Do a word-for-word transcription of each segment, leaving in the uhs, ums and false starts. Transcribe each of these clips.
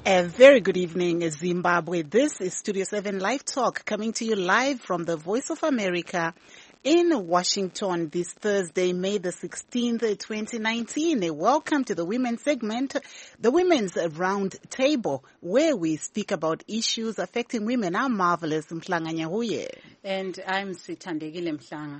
A very good evening, Zimbabwe. This is Studio seven Live Talk, coming to you live from the Voice of America in Washington this Thursday, May the sixteenth, twenty nineteen. Welcome to the women's segment, the Women's Round Table, where we speak about issues affecting women. I'm Marvelous Mhlanga Nyahuye. And I'm Sithandekile Mhlanga.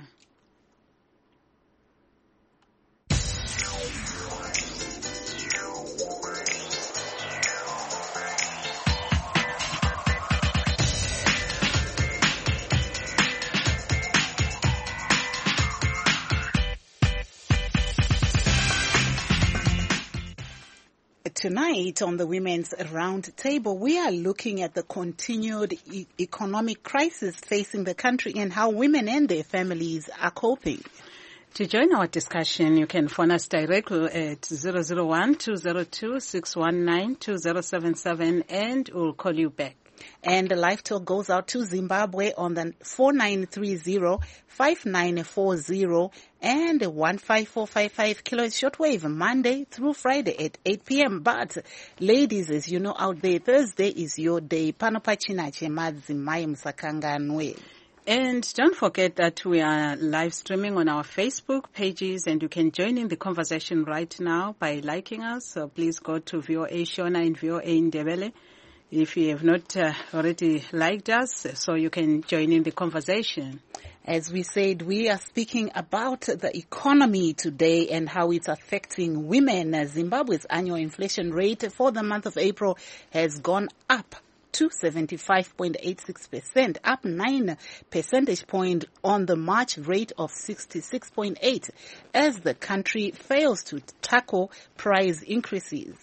Tonight on the Women's Round Table, we are looking at the continued e- economic crisis facing the country and how women and their families are coping. To join our discussion, you can phone us directly at zero zero one, two zero two, six one nine, two zero seven seven and we'll call you back. And the live talk goes out to Zimbabwe on the four nine three zero, five nine four zero and one five four five five kilohertz shortwave, Monday through Friday at eight p.m. But ladies, as you know out there, Thursday is your day. Panopachinache madzimai msakanganwe. And don't forget that we are live streaming on our Facebook pages, and you can join in the conversation right now by liking us. So please go to V O A Shona and V O A Ndebele if you have not uh, already liked us, so you can join in the conversation. As we said, we are speaking about the economy today and how it's affecting women. Zimbabwe's annual inflation rate for the month of April has gone up to seventy-five point eight six percent, up nine percentage points on the March rate of sixty-six point eight, as the country fails to tackle price increases.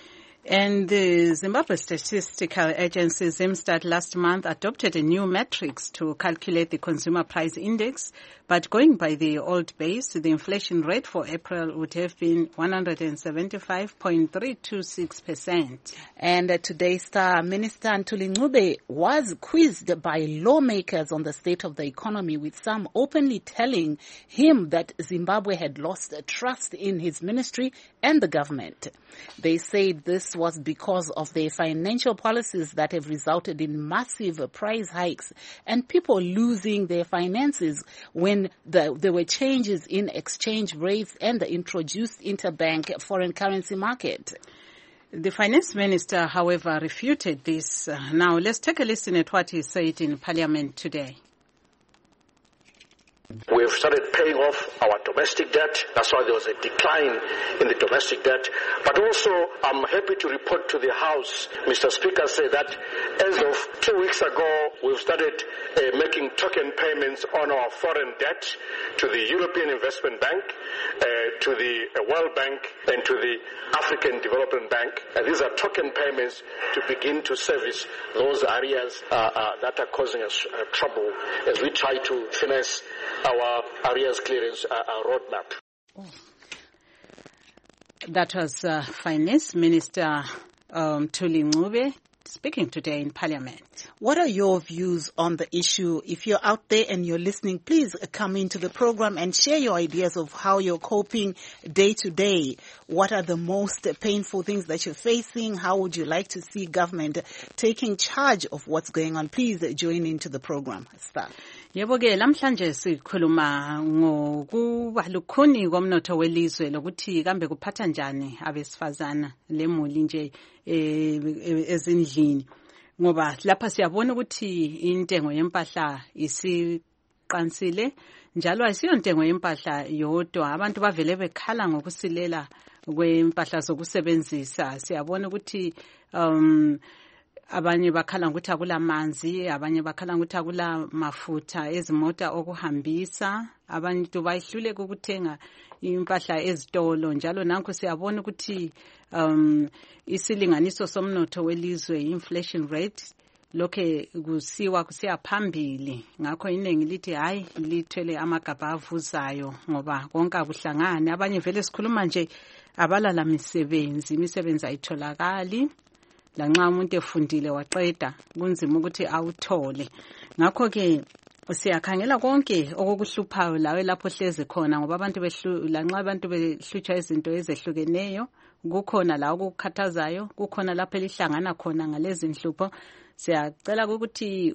And the Zimbabwe Statistical Agency, Zimstat, last month adopted a new metrics to calculate the consumer price index. But going by the old base, the inflation rate for April would have been one hundred seventy-five point three two six percent. And uh, today's Star Minister Ntuli Ncube was quizzed by lawmakers on the state of the economy, with some openly telling him that Zimbabwe had lost trust in his ministry and the government. They said this was because of their financial policies that have resulted in massive price hikes and people losing their finances when the, there were changes in exchange rates and the introduced interbank foreign currency market. The finance minister, however, refuted this. Uh, now, let's take a listen at what he said in Parliament today. We've started paying off our domestic debt. That's why there was a decline in the domestic debt. But also, I'm happy to report to the House, Mister Speaker, say that as of two weeks ago, we've started uh, making token payments on our foreign debt to the European Investment Bank, uh, to the uh, World Bank, and to the African Development Bank. And these are token payments to begin to service those areas uh, uh, that are causing us uh, trouble as we try to finance our arrears clearance uh, uh, roadmap. Oh. That was uh, Finance Minister um, Ntuli Ncube speaking today in Parliament. What are your views on the issue? If you're out there and you're listening, please come into the program and share your ideas of how you're coping day to day. What are the most painful things that you're facing? How would you like to see government taking charge of what's going on? Please join into the program. Start. Yebo ke lamhlanje sikhuluma ngokuba lukhuni komnotho welizwe lokuthi kambe kuphatha njani abesifazana lemuli nje ezindlini, ngoba lapha siyabona ukuthi intengo yempahla isiqansile, njalo ayisiyo intengo yempahla yodwa. Abantu bavele bekhala ngokusilela kwempahla zokusebenzisa. Siyabona ukuthi um abanye bakhala ukuthi akula manzi, abanye bakhala ukuthi akula mafutha ezimota okuhambisa, abantu bayihluleka ukuthenga impahla ezitolo. Njalo nanku siyabona ukuthi um isilinganiso somnotho welizwe, inflation rate, lokhe kusiwa kusiya phambili. Ngakho iningi lithi hayi lithwele amagaba avuzayo ngoba konke akuhlangane. Abanye vele sikhuluma nje abalala misebenzi, imisebenzi ayitholakali. Lanxa umuntu efundile waqeda kunzima ukuthi awuthole. Ngakho ke siyakhangela konke okukuhluphayo lawe lapho hleze khona, ngoba abantu behlu lanxa abantu behlutshwa izinto ezehlukeneyo kukhona la ukukhathazayo, kukhona lapho elihlangana khona ngalezi nhlupho, siyacela ukuthi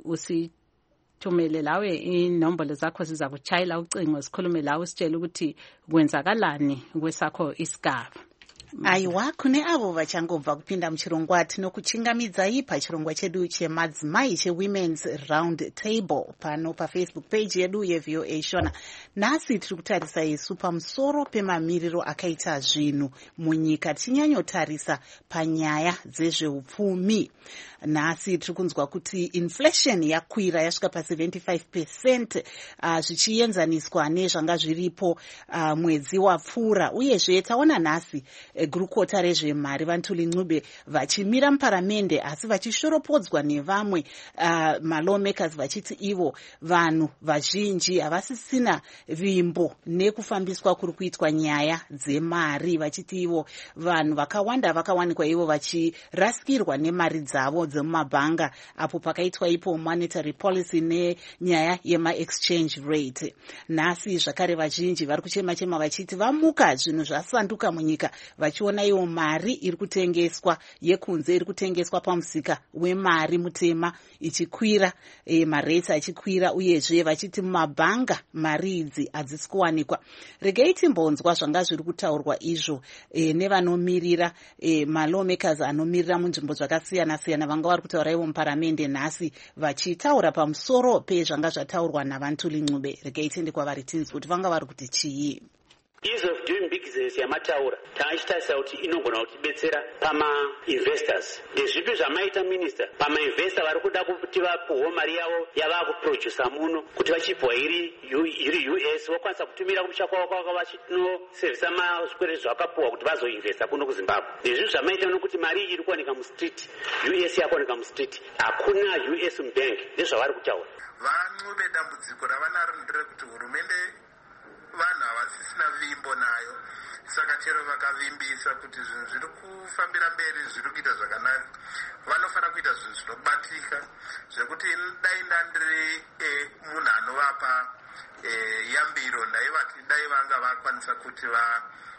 usithumele lawe inombolo zakho, siza kuchayela ucingo sikhulume lawe sitshela ukuthi kwenzakalani kwesakho isigaba. Aiwa, kune avo vachangobva kupinda muchirongwa tinokuchingamidzai pachirongwa chedu chemadzimai chewomen's round table pano pafacebook page yedu yeV O A Shona. Nhasi tiri kutarisa isu pamusoro pemamiriro akaita zvinhu munyika, tichinyanyotarisa panyaya dzezveupfumi. Nhasi tiri kunzwa kuti inflation yakwira yasvika pa seventy-five percent uh, zvichienzaniswa nezvanga zviripo uh, mwedzi wapfuura. Uyezve taona nhasi gurukota rezvemari Vantuli Ncube vachimira muparamende asi vachishoropodzwa nevamwe uh, malawmakers vachiti ivo vanhu vazhinji havasisina vimbo nekufambiswa kuri kuitwa nyaya dzemari, vachiti ivo vanhu vakawanda vakawanikwa ivo vachirasikirwa nemari dzavo dzemumabhanga apo pakaitwa ipo monetary policy nenyaya yema exchange rate. Nhasi zvakare vazhinji vari kuchema chema vachiti vamuka zvinhu zvasanduka munyika, vachiona iwo mari iri kutengeswa yekunze iri kutengeswa pamusika wemari mutema ichikwira, e, marate achikwira, uyezve vachiti mumabhanga mari idzi hadzisi kuwanikwa. Regei timbonzwa zvanga zviri kutaurwa izvo e, nevanomirira e, malawmakers anomirira munzvimbo zvakasiyana siyana vanga vari kutaura ivo muparamende nhasi vachitaura pamusoro pezvanga zvataurwa naVantuli Ncube. Regei tiende kwavari tinzwe kuti vanga vari kuti chii. Ease of doing business yamataura taichitarisa kuti inogona kutibetsera pama-investors. Ndezvipi zvamaita minister pama-investor vari kuda kuti vapuhwa mari yavo yavakuprodusa muno kuti vachibva iri iri U S vokwanisa kutumira kumusha kwavo kwavo vachinoservisa mazvikwereti zvakapuhwa kuti vazoinvesta kuno kuZimbabwe. Ndezvipi zvamaita nokuti mari iri kuwanika mustreet, U S yakuwanika mustreet, hakuna U S mubank. Ndezvavari kutaura. Vancube dambudziko ravanaro nderekuti hurumende vanhu havasisina vimbo nayo, saka chero vakavimbisa kuti zvinhu zviri kufambira mberi zviri kuita zvakanaka, vanofanira kuita zvinhu zvinobatika zvekuti dai ndandiri e, munhu anovapa e, yambiro ndaivati dai vanga vakwanisa kuti va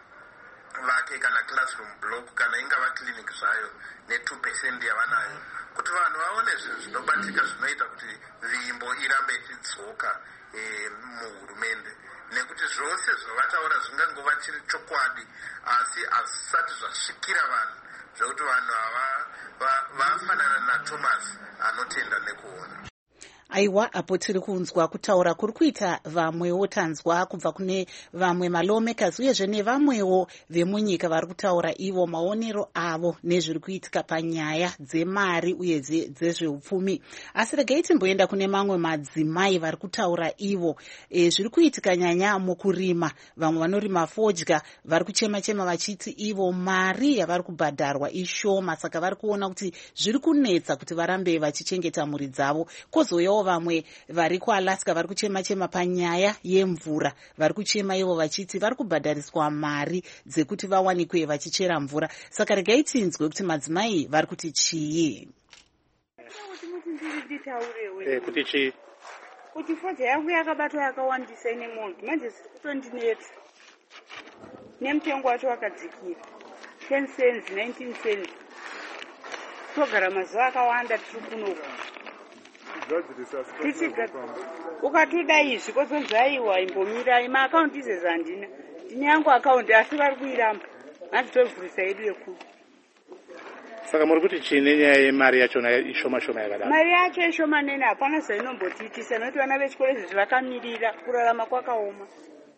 vake kana classroom block kana ingava clinic zvayo ne two percent yavanayo, kuti vanhu vaone zvinhu zvinobatika zvinoita kuti vimbo irambe ichidzoka e, muhurumende, nekuti zvose zvavataura zvingangova chiri chokwadi asi hazvisati zvasvikira vanhu zvekuti vanhu ava vafanana naThomas anotenda nekuona. Aiwa, apo tiri kunzwa kutaura kuri kuita vamwewo tanzwa kubva kune vamwe malawmakers uyezve nevamwewo vemunyika vari kutaura ivo maonero avo nezviri kuitika panyaya dzemari uye dzezveupfumi. Asi regai timboenda kune mamwe madzimai vari kutaura ivo e, zviri kuitika nyanya mukurima. Vamwe vanorima fodya vari kuchema chema vachiti ivo mari yavari kubhadharwa ishoma, saka vari kuona kuti zviri kunetsa kuti varambe vachichengeta mhuri dzavo. Kozouyawo vamwe vari kuAlaska vari kuchema chema panyaya yemvura, vari kuchema ivo vachiti vari kubhadhariswa mari dzekuti vawanikwe vachichera mvura. Saka regai tinzwe kuti madzimai vari kuti chii. Eh, kuti chii? Kuti fodya yangu yakabatwa yakawandisa ine muntu manje ziri kutondinetsa, nemutengo wacho wakadzikira ten cents nineteen cents, togara mazuva akawanda tiri kunoku ukatoda izvi kozonzi aiwa imbomirai maakaunti izvezvo handina, ndine yangu akaunti asi vari kuiramba, handitovhurisa yedu yekuru. Saka muri kuti chine nyaya yemari yachona ishoma shoma yakadaro? Mari yacho ishoma nene hapana zvainombotitisa nokuti vana vechikoro izvi vakamirira kurarama kwakaoma.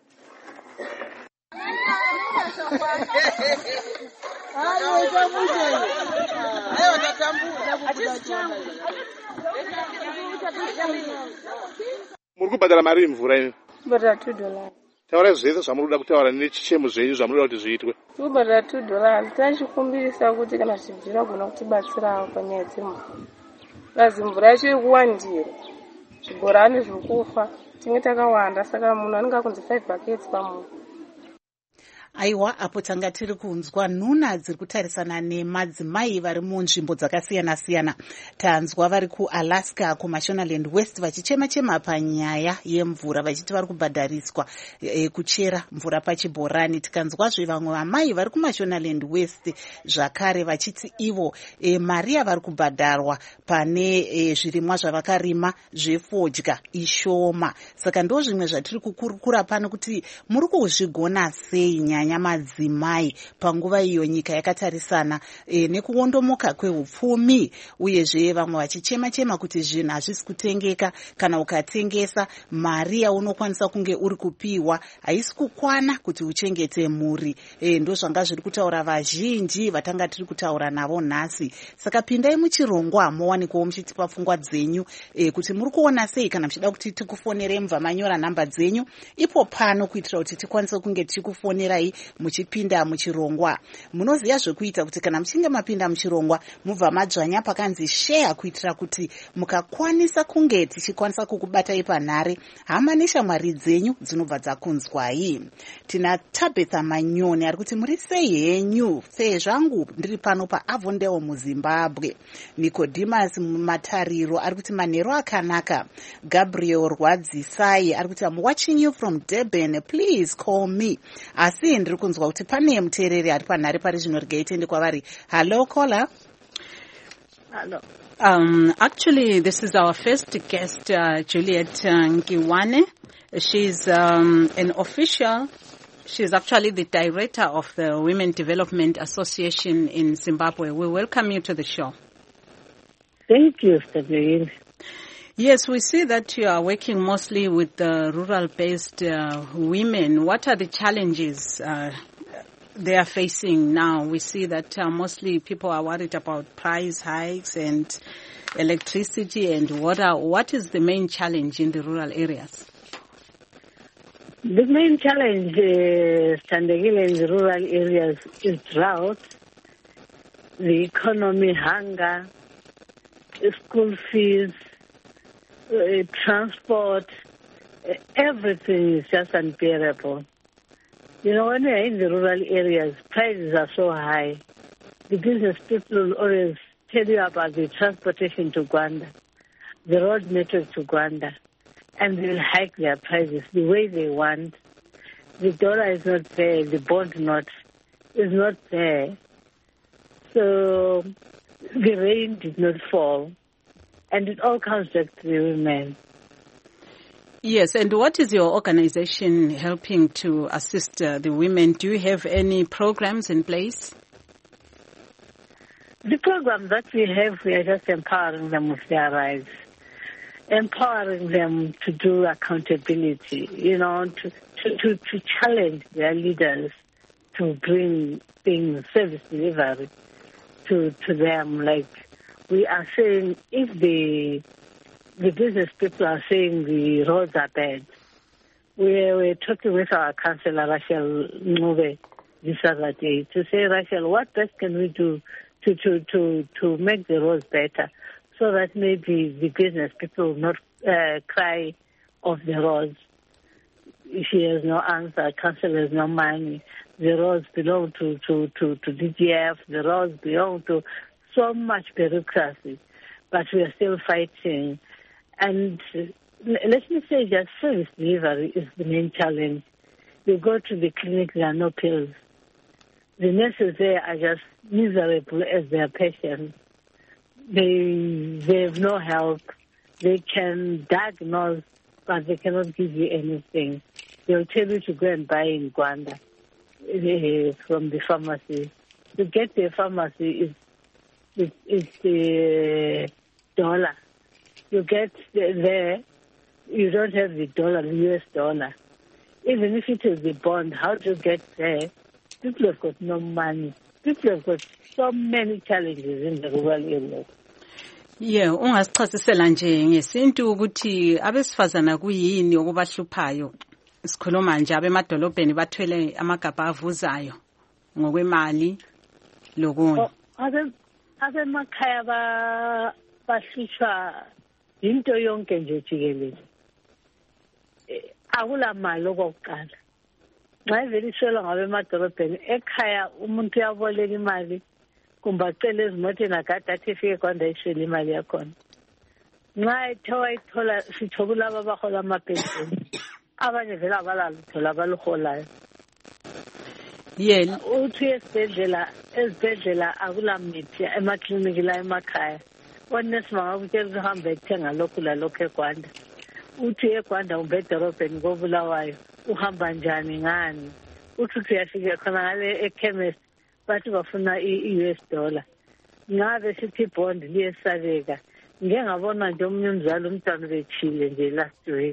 Muri kubhadhara mari yemvura ino? Kubhadhara two dollars. Taura zvese zvamuri kuda kutaura nechichemo zvenyu zvamuri kuda kuti zviitwe. Kubhadhara two dollars tachikumbirisa kuti kana zvinhu zvinogona kutibatsirawo panyaya dzemvura. Kazi mvura yacho iri kuwandira, zvibhorani zviri kufa, tinge takawanda, saka munhu anenge akunzi five buckets pamunhu. Aiwa, apo tanga tiri kunzwa nhuna dziri kutarisana nemadzimai vari munzvimbo dzakasiyana-siyana. Tanzwa vari kuAlaska kuMashonaland West vachichema-chema panyaya yemvura vachiti vari kubhadhariswa e, kuchera mvura pachibhorani. Tikanzwazve vamwe vamai vari kuMashonaland West zvakare vachiti ivo e, mari yavari kubhadharwa pane e, zvirimwa zvavakarima zvefodya ishoma. Saka ndo zvimwe zvatiri kukurukura pano kuti muri kuzvigona sei nyaya madzimai panguva iyo nyika yakatarisana e, nekuondomoka kwehupfumi, uyezve vamwe vachichema-chema kuti zvinhu hazvisi kutengeka, kana ukatengesa mari yaunokwanisa kunge uri kupiwa haisi kukwana kuti uchengete mhuri. E, ndo zvanga zviri kutaura vazhinji vatanga tiri kutaura navo nhasi. Saka pindai muchirongwa mowanikwawo muchitipa pfungwa dzenyu e, kuti muri kuona sei, kana muchida kuti tikufonere mubva manyora nhamba dzenyu ipo pano kuitira kuti tikwanise kunge tichikufonerai muchipinda muchirongwa. Munoziva zvekuita kuti kana muchinge mapinda muchirongwa mubva madzvanya pakanzi share kuitira kuti mukakwanisa kunge tichikwanisa kukubatai panhare hama neshamwari dzenyu dzinobva dzakunzwai. Tina Tabitha Manyoni ari kuti muri sei henyu, sezvangu ndiri pano paAvondale muZimbabwe. Nicodemus Matariro ari kuti manheru akanaka. Gabriel Rwadzisai ari kuti I'm watching you from Durban, please call me. Asi ndiri kunzwa kuti pane muteereri ari panhare pari zvino regai tiende kwavari. Hello caller. Hello. Um, actually, this is our first guest, uh, Juliet uh, Nkiwane. She's um, an official. She's actually the director of the Women Development Association in Zimbabwe. We welcome you to the show. Thank you, Stephanie. Yes, we see that you are working mostly with the rural-based uh, women. What are the challenges uh, they are facing now? We see that uh, mostly people are worried about price hikes and electricity and water. What is the main challenge in the rural areas? The main challenge uh, standing in the rural areas is drought, the economy, hunger, school fees, uh, transport, uh, everything is just unbearable. You know, when you're in the rural areas, prices are so high. The business people always tell you about the transportation to Gwanda, the road network to Gwanda, and they'll hike their prices the way they want. The dollar is not there, the bond not is not there. So the rain did not fall, and it all comes back to the women. Yes, and what is your organization helping to assist uh, the women? Do you have any programs in place? The program that we have, we are just empowering them with their rights, empowering them to do accountability, you know, to, to, to, to challenge their leaders to bring things, service delivery to, to them. Like we are saying, if the the business people are saying the roads are bad, we were talking with our councillor, Rachel Ncube, this other day, to say, Rachel, what best can we do to, to, to, to make the roads better so that maybe the business people will not uh, cry off the roads? She has no answer. Council has no money. The roads belong to, to, to, to D G F. The roads belong to so much bureaucracy. But we are still fighting. And let me say just service delivery is the main challenge. You go to the clinic, there are no pills. The nurses there are just miserable as their patients. They, they have no help. They can diagnose, but they cannot give you anything. They'll tell you to go and buy in Gwanda uh, from the pharmacy. To get the pharmacy is, is, is the dollar. You get there, you don't have the dollar, the U S dollar. Even if it is the bond, how to get there? People have got no money. People have got so many challenges in the rural areas. Yeah, ungasichasisela nje ngesintu ukuthi abesifazana kuyini okubahluphayo. Sikhuluma nje abemadolobheni bathwele amagabha avuzayo ngokwemali lokunye. Abe abemakhaya ba bahlutshwa into yonke nje jikelele. Akula mali okokuqala. nxa iveliswelwa ngabemadolobheni ekhaya umuntu uyaboleka imali kumbe acele ezimoteni agade athi efike kwanda ayishele imali yakhona. Nxa ethe wayithola sitsho kulaba abahola amapensheni abanye vele abalalutho labaluholayo. Yel uthi esibhedlela ezibhedlela akulamithi emakliniki la emakhaya. Onesi bangakutshela ukuthi uhambe ethenga lokhu lalokhu eGwanda. Uthi eGwanda umbe edorobheni koBulawayo uhamba njani ngani? Uthi uthi uyafika khona ngale ekhemesi bathi bafuna i-U S dollar. Ngabe sithi bond liyesabeka. Ngeke ngabona nje omunye umzali umntwana bechile nje last week.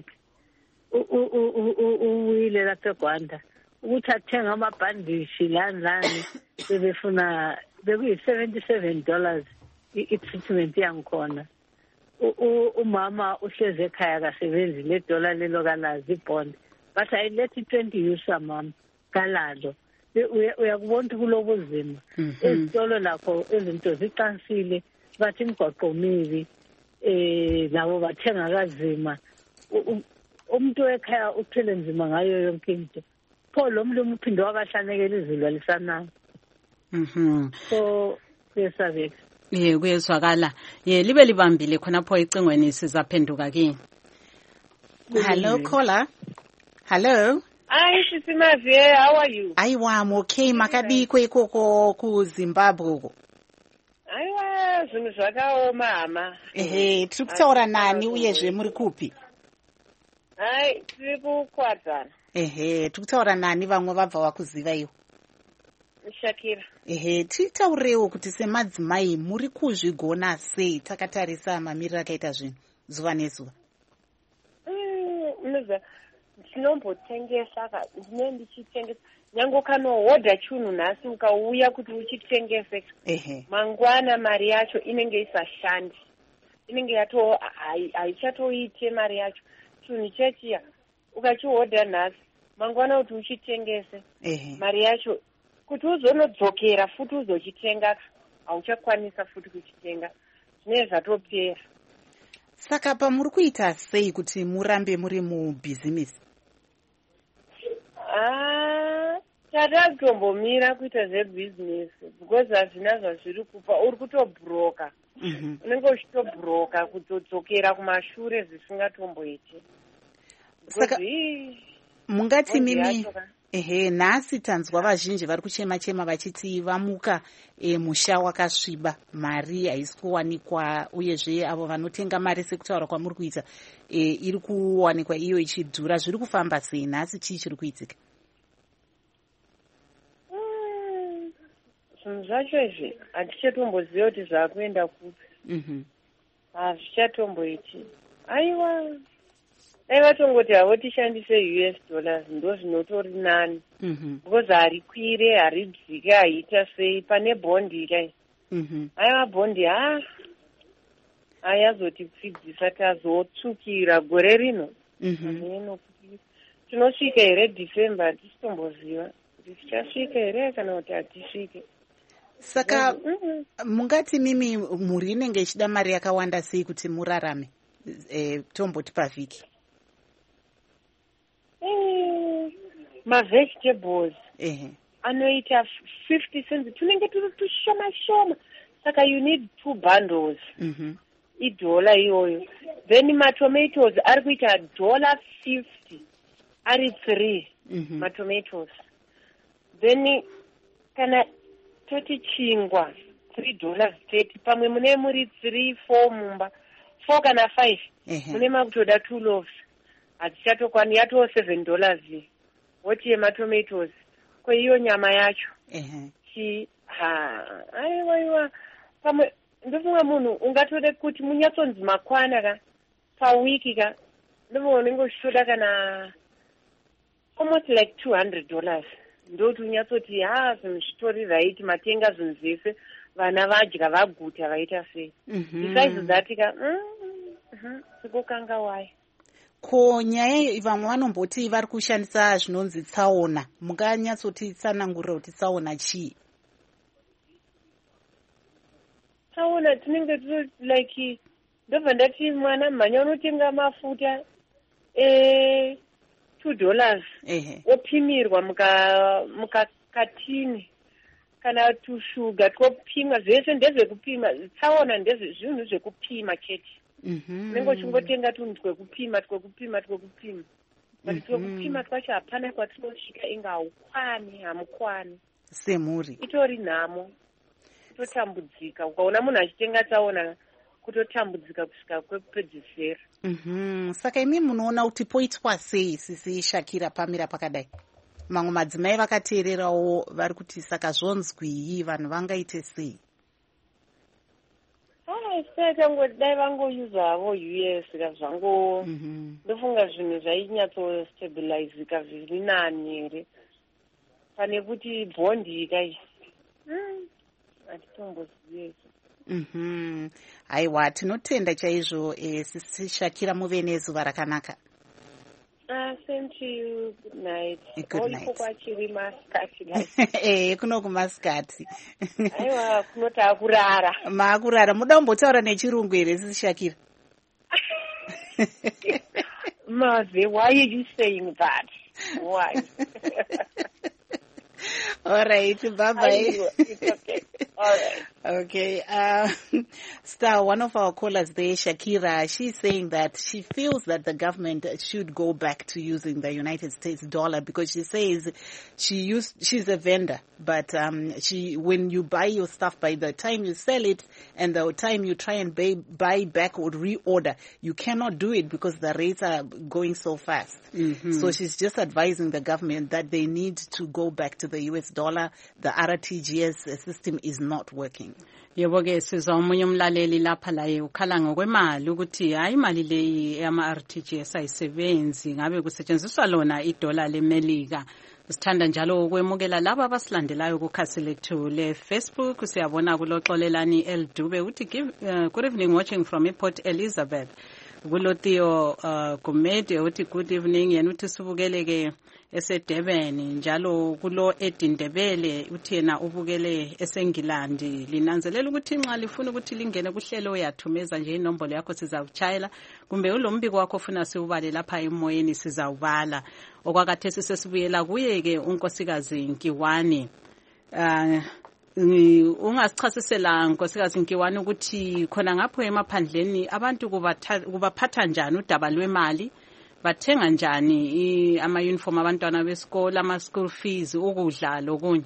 Uyile lapha eGwanda ukuthi athenga amabhandishi lani lani bebefuna bekuyi seventy-seven dollars i-treatment yangikhona. Umama uhleze ekhaya kasebenzi le dollar lelo kalazi ibond. But ayilethi twenty yusa mama kalalo. Uyakubona ukuthi kulobuzima. Ezitolo lapho izinto ziqansile bathi imigwaqo mibi eh labo bathenga kazima. Umuntu ekhaya uthele nzima ngayo yonke into. Pho lo mlumo uphinde wabahlanekela izulu lisananga. Mhm. So kuyesabeka. Ye kuyezwakala. Ye libe libambile khonapho icingweni sizaphenduka kini. Hello caller. Hello. Hi Sisimavie, how are you? Aiwa, I'm okay. Makadiko ikoko ku Zimbabwe ko. Aiwa, zvinhu zvakaoma hama. Ehe, tiri kutaura nani uyezve muri kupi? Hai, tiri kukwadzana. Ehe, tiri kutaura nani vamwe vabva vakuziva iwo? Shakira. Ehe, titaurewo kuti semadzimai muri kuzvigona sei takatarisa mamiriro akaita zvinhu zuva nezuva? Mm, ndinombotengesa ka ndine ndichitengesa nyange kanohodha chinhu nhasi ukauya kuti uchitengese mangwana mari yacho inenge isashandi, inenge yato haichatoite mari yacho. Chinhu chechiya ukachihodha nhasi mangwana kuti uchitengese mari yacho kuti uzonodzokera futi uzochitenga hauchakwanisa futi kuchitenga, zvinenge zvatopera. Saka pamuri kuita sei kuti murambe muri mubhizinesi? Ah, tatakutombomira kuita zvebhizinesi because hazvina zvazviri kupa. Uri kutobhuroka, unenge uchitobhuroka kutodzokera kumashure zvisingatomboiti. Saka mungati mimi ehe nhasi tanzwa vazhinji vari kuchema chema vachiti vamuka e, musha wakasviba, mari haisi kuwanikwa, uyezve avo vanotenga mari sekutaura kwamuri kuita e, iri kuwanikwa iyo ichidhura. Zviri kufamba sei nhasi? chii chiri kuitika? Zvinhu zvacho izvi hatichatomboziva kuti zvaakuenda kupi, hazvichatomboiti. Aiwa, dai vatongoti havo tishandise U S dollars ndo zvinotori nani, because harikwire haridzike haita sei. Pane bondi kai, aiwa bondi ha ayazotipfidzisa tazotsukira gore rino. Tinosvika here December hatichitomboziva kuti tichasvika here kana kuti hatisvike. Saka mungati mimi mhuri inenge ichida mari yakawanda sei kuti murarame e, tomboti pavhiki? Mm, mavegetables anoita fifty cents, tunenge turi tushoma shoma, saka you need two bundles. Idollar iyoyo. Then matomatoes ari kuita dollar fifty ari three matomatoes. Then kana toti chingwa three dollars thirty, pamwe mune muri three four mumba four kana five mune makutoda two loaves. Hatichatokwani yato seven dollars woti yematomatoes ko iyo nyama yacho chi ha aiwa aiwa. Pamwe ndofunga munhu ungatode kuti munyatsonzi makwana ka pawiki ka ndofunga unenge uchitoda kana almost like two hundred dollars ndoti unyatsoti ha zvinhu zvitori right, matenga zvinhu zvese, vana vadya vaguta vaita sei. Besides that ka sikokanga wai. Ko nyaya vamwe vanomboti vari kushandisa zvinonzi tsaona, munganyatsoti tsanangurira kuti tsaona chii? Tsaona tinenge tiri like ndobva ndati mwana mhanya unotenga mafuta eh two dollars ophimirwa muka mukakatini kana tushuga twopima zvese ndezvekupima tsaona ndezvezvinhu zvekupima chete nengo chingotenga tunhu twekupima twekupima twekupima but twekupima twacho hapana kwatinosvika inga haukwani hamukwani semhuri itori nhamo totambudzika ukaona munhu achitenga tsaona kutotambudzika kusvika kwekupedzisira. Mhm. Saka imi munoona kuti poitwa sei sisi Shakira pamira pakadai? Mamwe madzimai vakateererawo vari kuti saka zvonzwi vanhu vangaite sei? Ah, saka ngo dai vangoyuza havo U S ka zvango ndofunga zvinhu zvainyatso stabilize ka zviri nani here pane kuti bondi kai mm atitomboziye. Mhm. Aiwa tinotenda chaizvo eh, sisi Shakira muve nezuva rakanaka. Ah, same to you. Good night. Good night. Kwachiri maskati. Eh, kuno kumaskati. Aiwa, kunota kurara. Maakurara, muda kumbotaura nechirungu here sisi Shakira? Maze, why are you saying that? Why? All right, bye-bye. It's okay. All right. Okay. Uh, Star, one of our callers there, Shakira, she's saying that she feels that the government should go back to using the United States dollar because she says she used, she's a vendor, but um, she when you buy your stuff, by the time you sell it and the time you try and buy, buy back or reorder, you cannot do it because the rates are going so fast. Mm-hmm. So she's just advising the government that they need to go back to the U S dollar. The R T G S system is not working. Yebo ke sizwa umunye umlaleli lapha la ukhala ngokwemali ukuthi hayi imali leyi ama R T G S ayisebenzi ngabe kusetshenziswa lona idola leMelika. Sithanda njalo ukwemukela laba abasilandelayo kukhasi lethu le Facebook. Siyabona kuloxolelani Eldube uthi uh, good evening, watching from Port Elizabeth. Kulotio uh, Gumede uthi good evening yena uthi sibukele ke esedebeni njalo kulo edindebele uthi yena ubukele esengilandi. Linanzelela ukuthi nxa lifuna ukuthi lingene kuhlelo uyathumeza nje inombolo yakho sizawuchayela kumbe ulombiko wakho ufuna siubale lapha emoyeni sizawubala. Okwakathesi sesibuyela kuye ke unkosikazi Nkiwani. uh, Ungasichasisela nkosikazi Nkiwani ukuthi khona ngapho emaphandleni abantu kubaphatha njani udaba lwemali, bathenga njani ama uniform abantwana besikole, ama school fees, ukudla lokunye?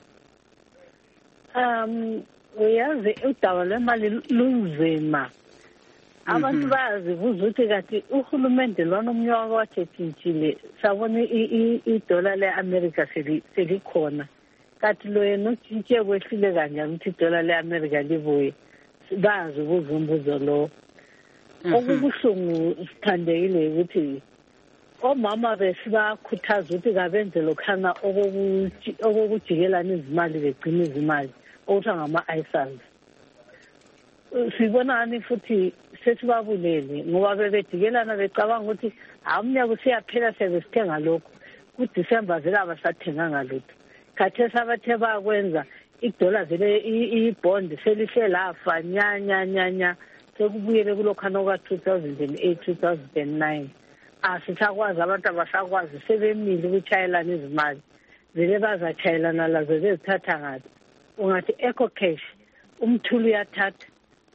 Um uyazi udaba lwemali lunzima. Abantu bayazibuza ukuthi kathi uhulumende lwana umnyaka wathethintshile sabona idola le-America selikhona. Kathi lo yena utshintshe kwehlile kanjani ukuthi idola le-America libuye bazi ubuzumbuzo lo. Okubuhlungu sithandekile ukuthi omama besibakhuthaza ukuthi kabenze lokhana okokujikelana izimali begcina izimali okuthiwa ngama-I S A Ls. Sibonani futhi sesibabulele ngoba bebejikelana becabanga ukuthi umnyaka usiyaphela sebesithenga lokho kuDisemba vele abasathenganga lutho. Khathesi abathe bakwenza idola vele ibond selihle lafa nya nya nya nya sekubuyele kulokhana oka-two thousand eight two thousand nine. Asisakwazi abantu abasakwazi sebemile ukutshayelana izimali vele bazatshayelana lazo bezithatha ngathi ungathi eco cash umthulu uyathatha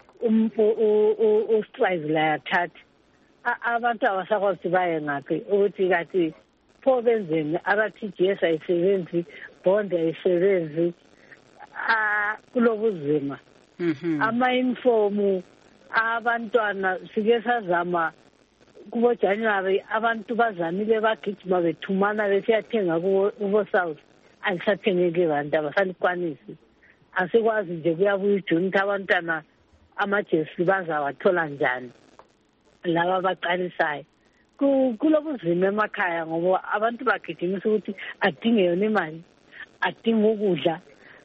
ustrive la yathatha abantu abasakwazi ukuthi baye ngaphi ukuthi kathi pho benzeni R T G S ayisebenzi bond ayisebenzi kulobuzima. Ama-informu abantwana sike sazama kubo January abantu bazamile bagijima bethumana besiyathenga kubo South alisathengeke abantu abasalikwanisi. Asikwazi nje kuyabuya uJune ukuthi abantwana amajesi bazawathola njani laba abaqalisayo. Kulobuzima emakhaya ngoba abantu bagijimisa ukuthi adinge yona imali, adinge ukudla,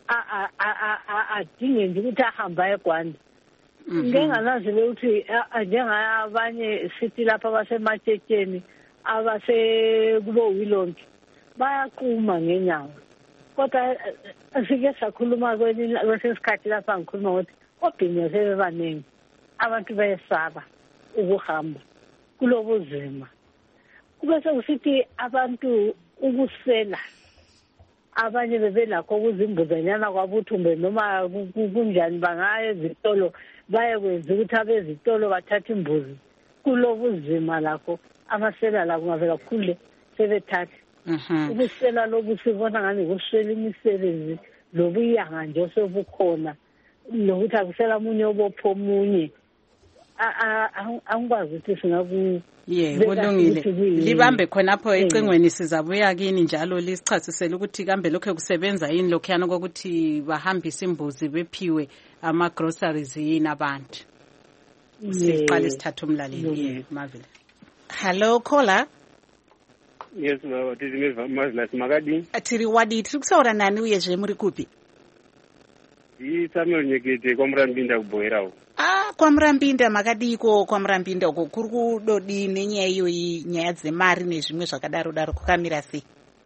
adinge nje ukuthi ahamba eGwanda. Ngengalazi ukuthi njengabanye sithi lapha abasematshetshen abase kubo Wilonke bayaquma ngenyawo. Kodwa sike sakhuluma kwesikhathi lapha ngikhuluma ukuthi obhinya sebebaningi abantu bayesaba ukuhamba kulobuzima kube sekusithi abantu ukusela abanye bebenakho ukuzimbuzanyana kwabuthumbe noma kunjani bangaya ezitolo bayekwenza ukuthi abezitolo bathathe imbuzi kulobuzima lakho amasela la kungavela kukhule sebethatha ukusela lobu sibona ngani kuswela imisebenzi lobuyanga nje osobukhona nokuthi akusela munye obopho omunye angikwazi ukuthi singaku yebo kulungile libambe khonapho ecingweni sizabuya kini njalo lisichasisele ukuthi kambe lokho kusebenza yini lokhuyana kokuthi bahambise imbuzi bephiwe ama groceries yini abantu siqale sithatha umlaleli ye Marvelous. Hello caller. Yes baba tizimeva Marvelous makadi atiri wadi tiri kusaura nani uye zve muri kupi? I Samuel Nyekete kwamurambinda kuboerawo. Ah, kwamurambinda makadiko kwamurambinda uko kuri kudodi nenyaya iyoyi nyaya dzemari nezvimwe zvakadaro daro kukamira sei?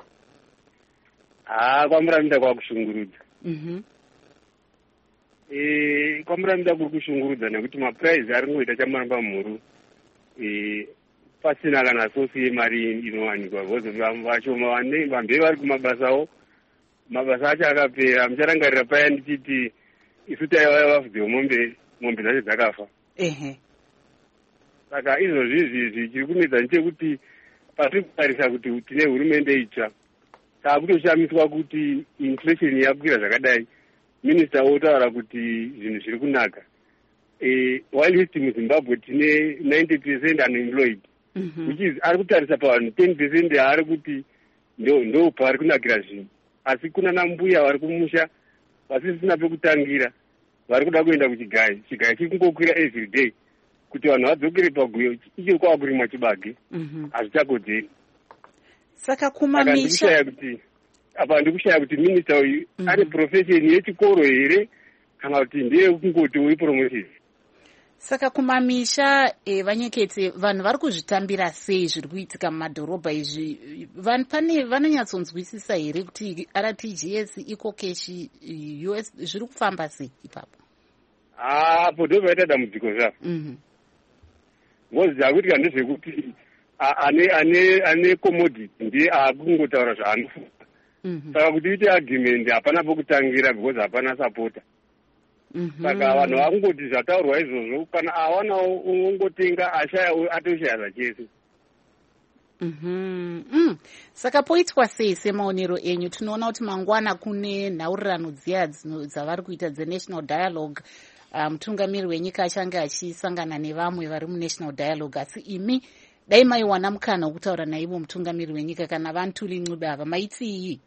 Ah, kwamurambinda kwakushungurudza. Mhm. Eh, kwamurambinda kuri kushungurudza nekuti maprize ari ngoita chamaramba mhuru. Eh, pasina kana sosi yemari inowanikwa because vashoma vane vambe vari kumabasawo mabasa acho akapera mucharangarira paya ndichiti isu taiva vafudze mombe mombe dzacho dzakafa. Ehe. Saka izvozvi izvi chiri kunetsa ndechekuti patiri kutarisa kuti tine hurumende itsva taakutoshamiswa kuti inflation yakwira zvakadai minista otaura kuti zvinhu zviri kunaka. Eh, while hist muzimbabwe tine ninety percent unemployed. Mm-hmm. Which is ari kutarisa pavanhu ten percent ari kuti ndo ndo pari kunakira zvinhu. Asi kuna nambuya vari kumusha vasisina pekutangira vari kuda kuenda kuchigayi chigayi chiri kungokwira every day kuti vanhu vadzokere paguyo ichiri kwava kurimwa chibage hazvichakodzeri. Saka kumamisha kuti apa ndikushaya kuti minista uyu ane profession yechikoro here kana kuti ndeye kungoti wepromotion. Saka kumamisha e, vanyekete vanhu vari kuzvitambira sei zviri kuitika mumadhorobha izvi pane vanonyatsonzwisisa here kuti R T G S iko keshi U S zviri kufamba sei ipapo? Apo ndobva ita dambudziko zvavo ngozi akuitika ndezvekuti ane ane ane commodity ndiye akungotaura zvaanofunga. Saka kuti ite argument hapana pokutangira because hapana supporter. Saka vanhu vakungoti zvataurwa izvozvo kana awanawo ungotenga ashaya atoshaya zvachese. Mhm. Saka poitwa sei semaonero enyu? Tinoona kuti mangwana kune nhaurirano dziya dzavari kuita dzenational dialogue. Mutungamiri um, wenyika achange achisangana nevamwe vari munational dialogue, asi imi dai maiwana mukana wokutaura naivo mutungamiri wenyika kana vantuli Ncube ava maitii?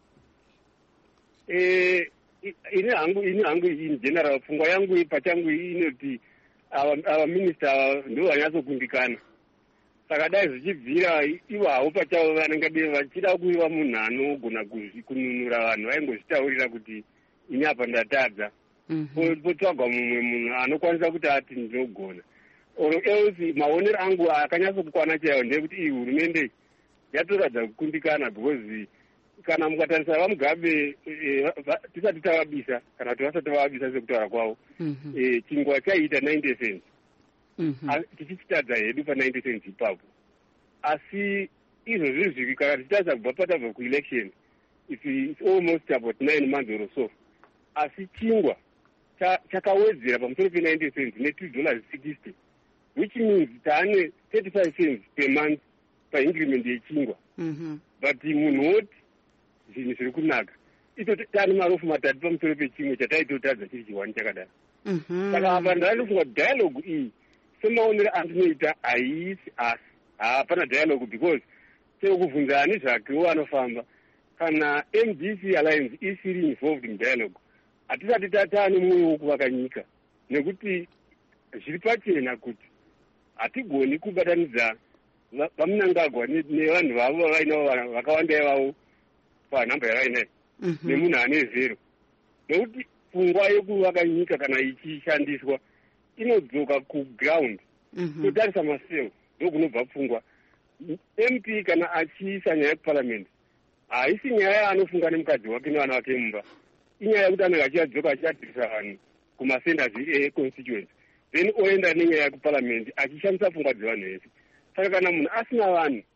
Eh, ini hangu ini hangu in general pfungwa yangu pachangu inoti ava minister ndo vanyatsokundikana. Saka dai zvichibvira ivavo pachavo vanenge vachida kuiva munhu anogona kununura vanhu vaingozvitaurira kuti ini apa ndatadza. Potsvagwa mumwe munhu anokwanisa kuti ati ndinogona. Oro else maonero angu akanyatsokukwana chaiwo ndekuti iyi hurumende yatoradza kukundikana because kana mukatarisa vamugabe tisati tavabisa kana kuti vasati vavabisa sekutaura kwavo chingwa chaiita ninety cents tichichitadza hedu pa-ninety cents ipapo. Asi izvozvi zviki kana tichitarisa kubva patabva kuelection it's almost about nine months or so. Asi chingwa chakawedzera pamusoro pe-ninety cents ne-two dollars sixty, which means taane thirty-five cents per month pa-increment yechingwa. But munhu woti zvinhu zviri kunaka ito tani marofu matatu pamusoro pechimwe chataitotadza chiri chiwani chakadaro. Saka apa ndanofunga dialogue iyi semaonero andinoita haisi asi hapana dialogue because sekubvunza ani zvakewo anofamba kana M D C Alliance isiri involved in dialogue hatisati tatane mwoyo wokuvaka nyika nekuti zviri pachena kuti hatigoni kubatanidza vamunangagwa nevanhu vavo vainavo vakawanda ivavo panhamba yavainayo nemunhu ane zero nekuti pfungwa yekuvaka nyika kana ichishandiswa inodzoka kuground totarisa maseo ndokunobva pfungwa. M P kana achiisa nyaya kuparliament haisi nyaya anofunga nemukadzi wake nevana vake mumba, inyaya yekuti anenge achiyadzoka achiadirisa vanhu kumasenders econstituency then oenda nenyaya yekuparliament achishandisa pfungwa dzevanhu vese. Saka kana munhu asina vanhu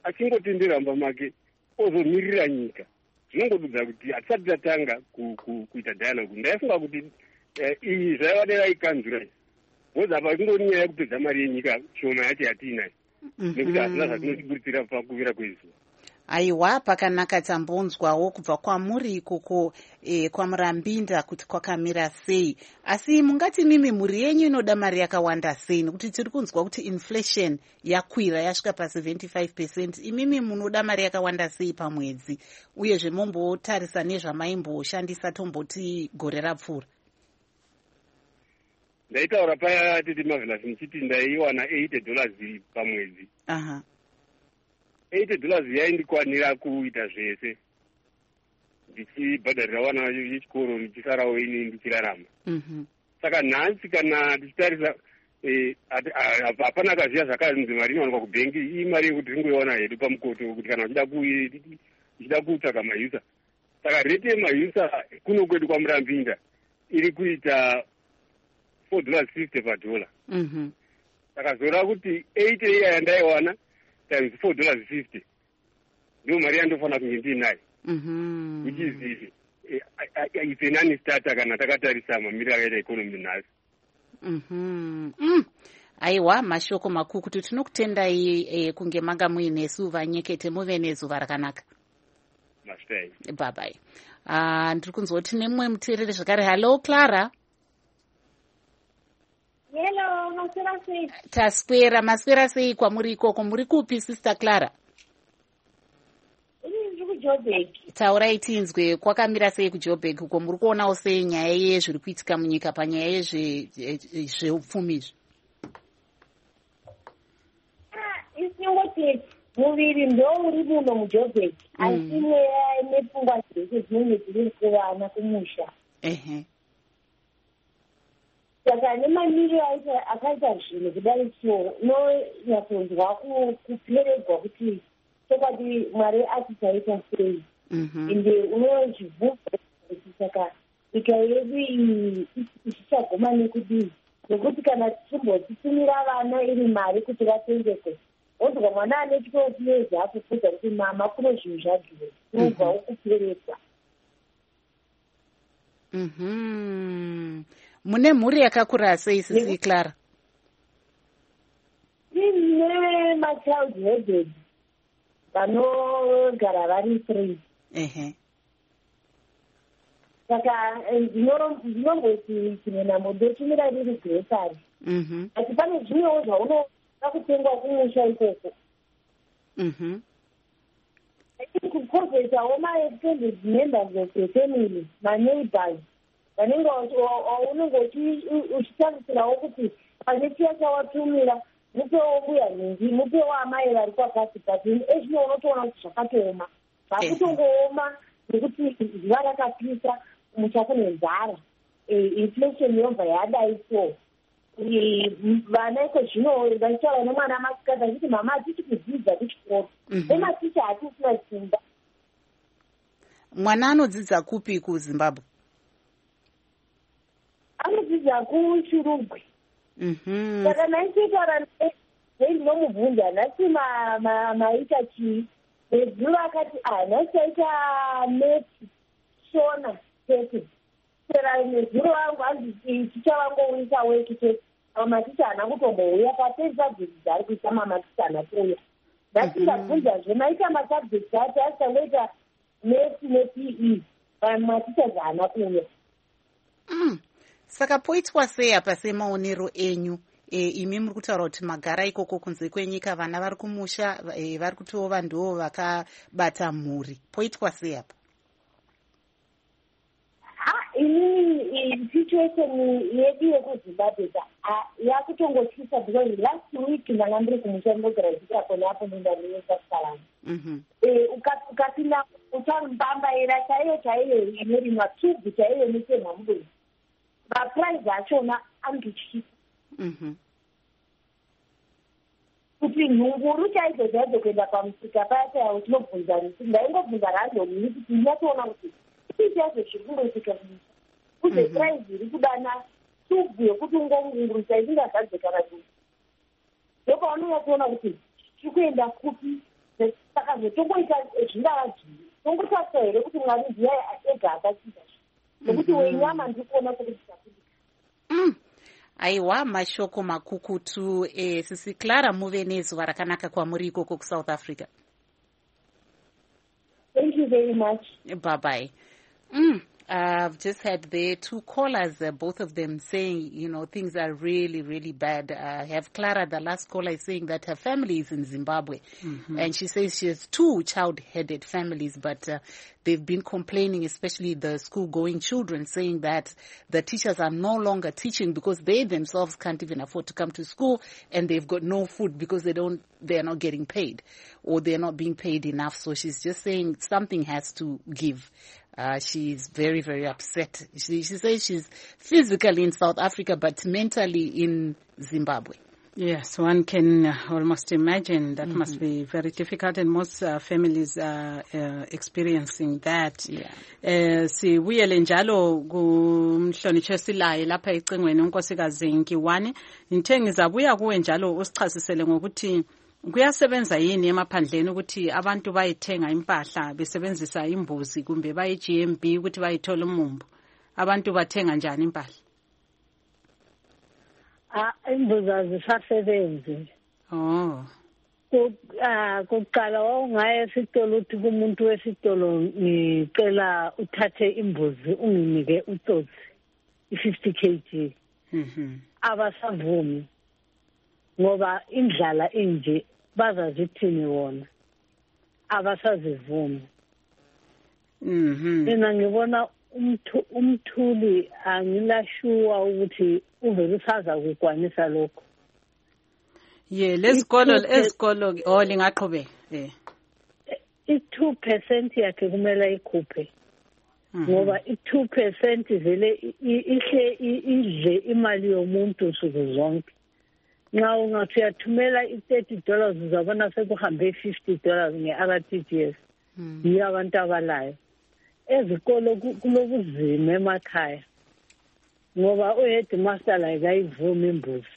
achingotendera mba make ozomirira nyika. Zvinongodudza kuti hatisati tatanga kuita dialogue. Ndaifunga kuti iyi zvaiva vaikanzura because apa kungori nyaya yekupedza mari yenyika shoma yacho yatiinayo nekuti hazina zvatinotiburitsira pakuvira kwezuva. Aiwa, pakanaka tambonzwawo kubva kwamuri ikoko e, kwaMurambinda kuti kwakamira sei. Asi mungati mimi mhuri yenyu inoda mari yakawanda sei nekuti tiri kunzwa kuti inflation yakwira yasvika pa seventy-five percent. Imimi munoda mari yakawanda sei pamwedzi uyezve mombotarisa nezvamaimboshandisa tomboti gore rapfuura? Ndaitaura paya titi Marvelous nichiti ndaiwana eighty dollars pamwedzi. Aha. eighty dollars yaindikwanira kuita zvese ndichibhadharira vana vechikoro ndichisarawo ini ndichirarama. Saka nhasi kana tichitarisa hapana kaziya zvakanzi mari inowanikwa kubhengi iyi mari yekuti tingoiwana hedu pamukoto kuti kana tichida kutsvaga mayusa. Saka rete yemayusa kuno kwedu kwaMurambinda iri kuita four dollars fifty padhola. Saka zora kuti eighty iya yandaiwana times four dollars fifty ndio mari yandofanira kunge ndiinayo. Which is ipenani starter kana takatarisa mamiriro akaita economy nhasi. Aiwa, mashoko makuru kuti tinokutendai e, kunge manga muinesu vanyekete muve nezuva rakanaka. Mastai. Bye bye. Ah, ndiri kunzwa kuti nemumwe muteereri zvakare. Hello Clara. Hello, maswera sei? Taswera, maswera sei kwamuri ikoko? Muri kupi Sister Clara? Ini ndiri kuJoburg. Taurai tinzwe, kwakamira sei kuJoburg uko? Muri kuonawo sei nyaya yezviri kuitika munyika panyaya yezveupfumi izvi? Ah, isingoti muviri ndo uri muno muJoburg. Asi mweya nepfungwa dzese dzinenge dziri kuvana kumusha. Ehe. Saka nemaniro akaita zvinhu kudai so unonyatsonzwa kuperegwa kuti chokwadi Mwari atichaita sei. Ende unozvibvunza kuti saka nyika yedu iyi ichichagoma nekudii, nekuti kana tichimbotitumira vana iri mari kuti vatengekwe wozwa mwana ane twelve years akupfudza kuti mama kuno zvinhu zvadhura, unobvawo kuperekwa. Mune mhuri yakakura sei Sisi Clara? Ine machild headed vanogara vari three. Ehe. Saka ndinomboti chimwe namo ndotumira riri grocery. Asi pane zvimwewo zvaunoda kutengwa kumusha ikoko. Kukozetawo ma-extended members of the family, ma-neighbors, vanenge unenge uchitarisirawo kuti pane chiya chawatumira mupewo mbuya nhingi, mupewo amai vari kwakati, but ezvino unotoona kuti zvakatooma. Zvakutongooma nekuti zuva rakapisa, musha kune nzara, inflation yobva yadai so. Vana iko zvino vachitaura nemwana masikati achiti mama hatisi kudzidza kuchikoro, nematicha hatisina simba. Mwana anodzidza kupi kuZimbabwe? Anodzidza kuChirugwi. Saka naisitaura ndinombobvunza nhasi maita chii, nezuro akati ah nhasi taita meti shona tete. Sera nezuro wangu hanzi ticha vangouyisa weki tete, maticha haana kutombouya pasabjects ari kuita mamaticha haana kuuya. Nhasi ndabvunzazve maita masabjects ati asitangoita meti ne-P E maticha haana kuuya. Saka poitwa sei apa semaonero enyu? E, imi muri kutaura kuti magara ikoko kunze kwenyika, vana vari kumusha, e, vari kutova ndivo vakabata mhuri. Poitwa sei apa? Ini situation yedu yekuZimbabwe yakutongotyisa because last week ndanga ndiri kumusha ndogadzikira kona apo ndindanesa kusalama. Ukapinda uchambambaira chaiyo chaiyo inorimwa tubhu chaiyo inotemwa mudomo, mapuraizi achona andotyisa. Kuti nhunguru chaidzo dzaidzo kuenda pamusika paya chaya utinobvunza nisi ndaingobvunza randomi kuti ndinatoona kuti ii yazo zviri kungoitika kumusha uze puraizi iri kudana tubhu yekuti ungongurisa isingazadze kana duku, ndopaunonyatsoona kuti tiri kuenda kupi saka zvetongoita zvingavadzii tongotarisa here kuti mwari ndiye ega akachiita nokuti wenyama ndikuona kuti zvichakudika. Aiwa, mashoko makukutu. Eh, sisi Clara, muve nezuva rakanaka kwamuri ikoko kuSouth Africa. Thank you very much. Bye bye. Mm. I've just had the two callers, uh, both of them saying, you know, things are really, really bad. I uh, have Clara, the last caller, is saying that her family is in Zimbabwe. Mm-hmm. And she says she has two child-headed families, but uh, they've been complaining, especially the school-going children, saying that the teachers are no longer teaching because they themselves can't even afford to come to school, and they've got no food because they don't, they're not getting paid, or they're not being paid enough. So she's just saying something has to give. Uh, she's very, very upset. She, she says she's physically in South Africa, but mentally in Zimbabwe. Yes, one can almost imagine that mm-hmm. must be very difficult, and most uh, families are uh, experiencing that. Yeah. Uh, sibuyele njalo kumhlonitshe silaye lapha ecingweni unkosikazi Nkiwane. Ngithe ngizabuya kuwe njalo usichasisele ngokuthi kuyasebenza yini emaphandleni ukuthi abantu bayithenga impahla besebenzisa imbuzi kumbe baye G M B ukuthi bayithola umumbu. Abantu bathenga njani impahla? Ah, imbuzi azisasebenzi. Oh. Kuqala wawungaya esitolo uthi kumuntu wesitolo ngicela uthathe imbuzi unginike utsotsi i-fifty kilograms. Mhm. Abasavumi. Ngoba indlala inje bazazithini wona. Abasazivumi. Mhm. Mina ngibona umthuli angilashuwa ukuthi uvela usaza ukukwanisa lokho. Ye lesikolo esikolo oh lingaqhubeka eh i two percent yakhe kumele ikhuphe ngoba i two percent vele ihle idle imali yomuntu suku zonke. Nxa ungathi uyathumela i thirty dollars uzabona sekuhambe fifty dollars nge-R T G S. Yiyo abantu abalayo. Ezikolo kulokuzima emakhaya ngoba uheadmaster la akayivumi imbuzi.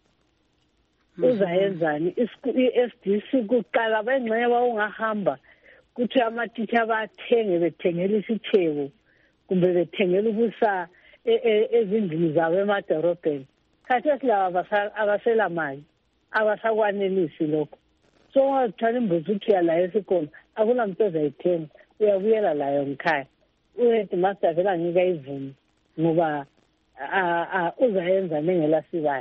Uzayenzani i-S D C kuqala bengceba ungahamba kuthi amatitsha bathenge bethengela isithebo kumbe bethengela ukusa ezindlini zabo emadorobheni. Khathesi laba abasela mali abasakwanelisi lokho. So ungathwala imbuzi uthi uyala esikolo akunamuntu ozayithenga uyabuyela layo ngikhaya. Uheadmaster vele ngeke ayivumi ngoba uzayenza nengelasibayo.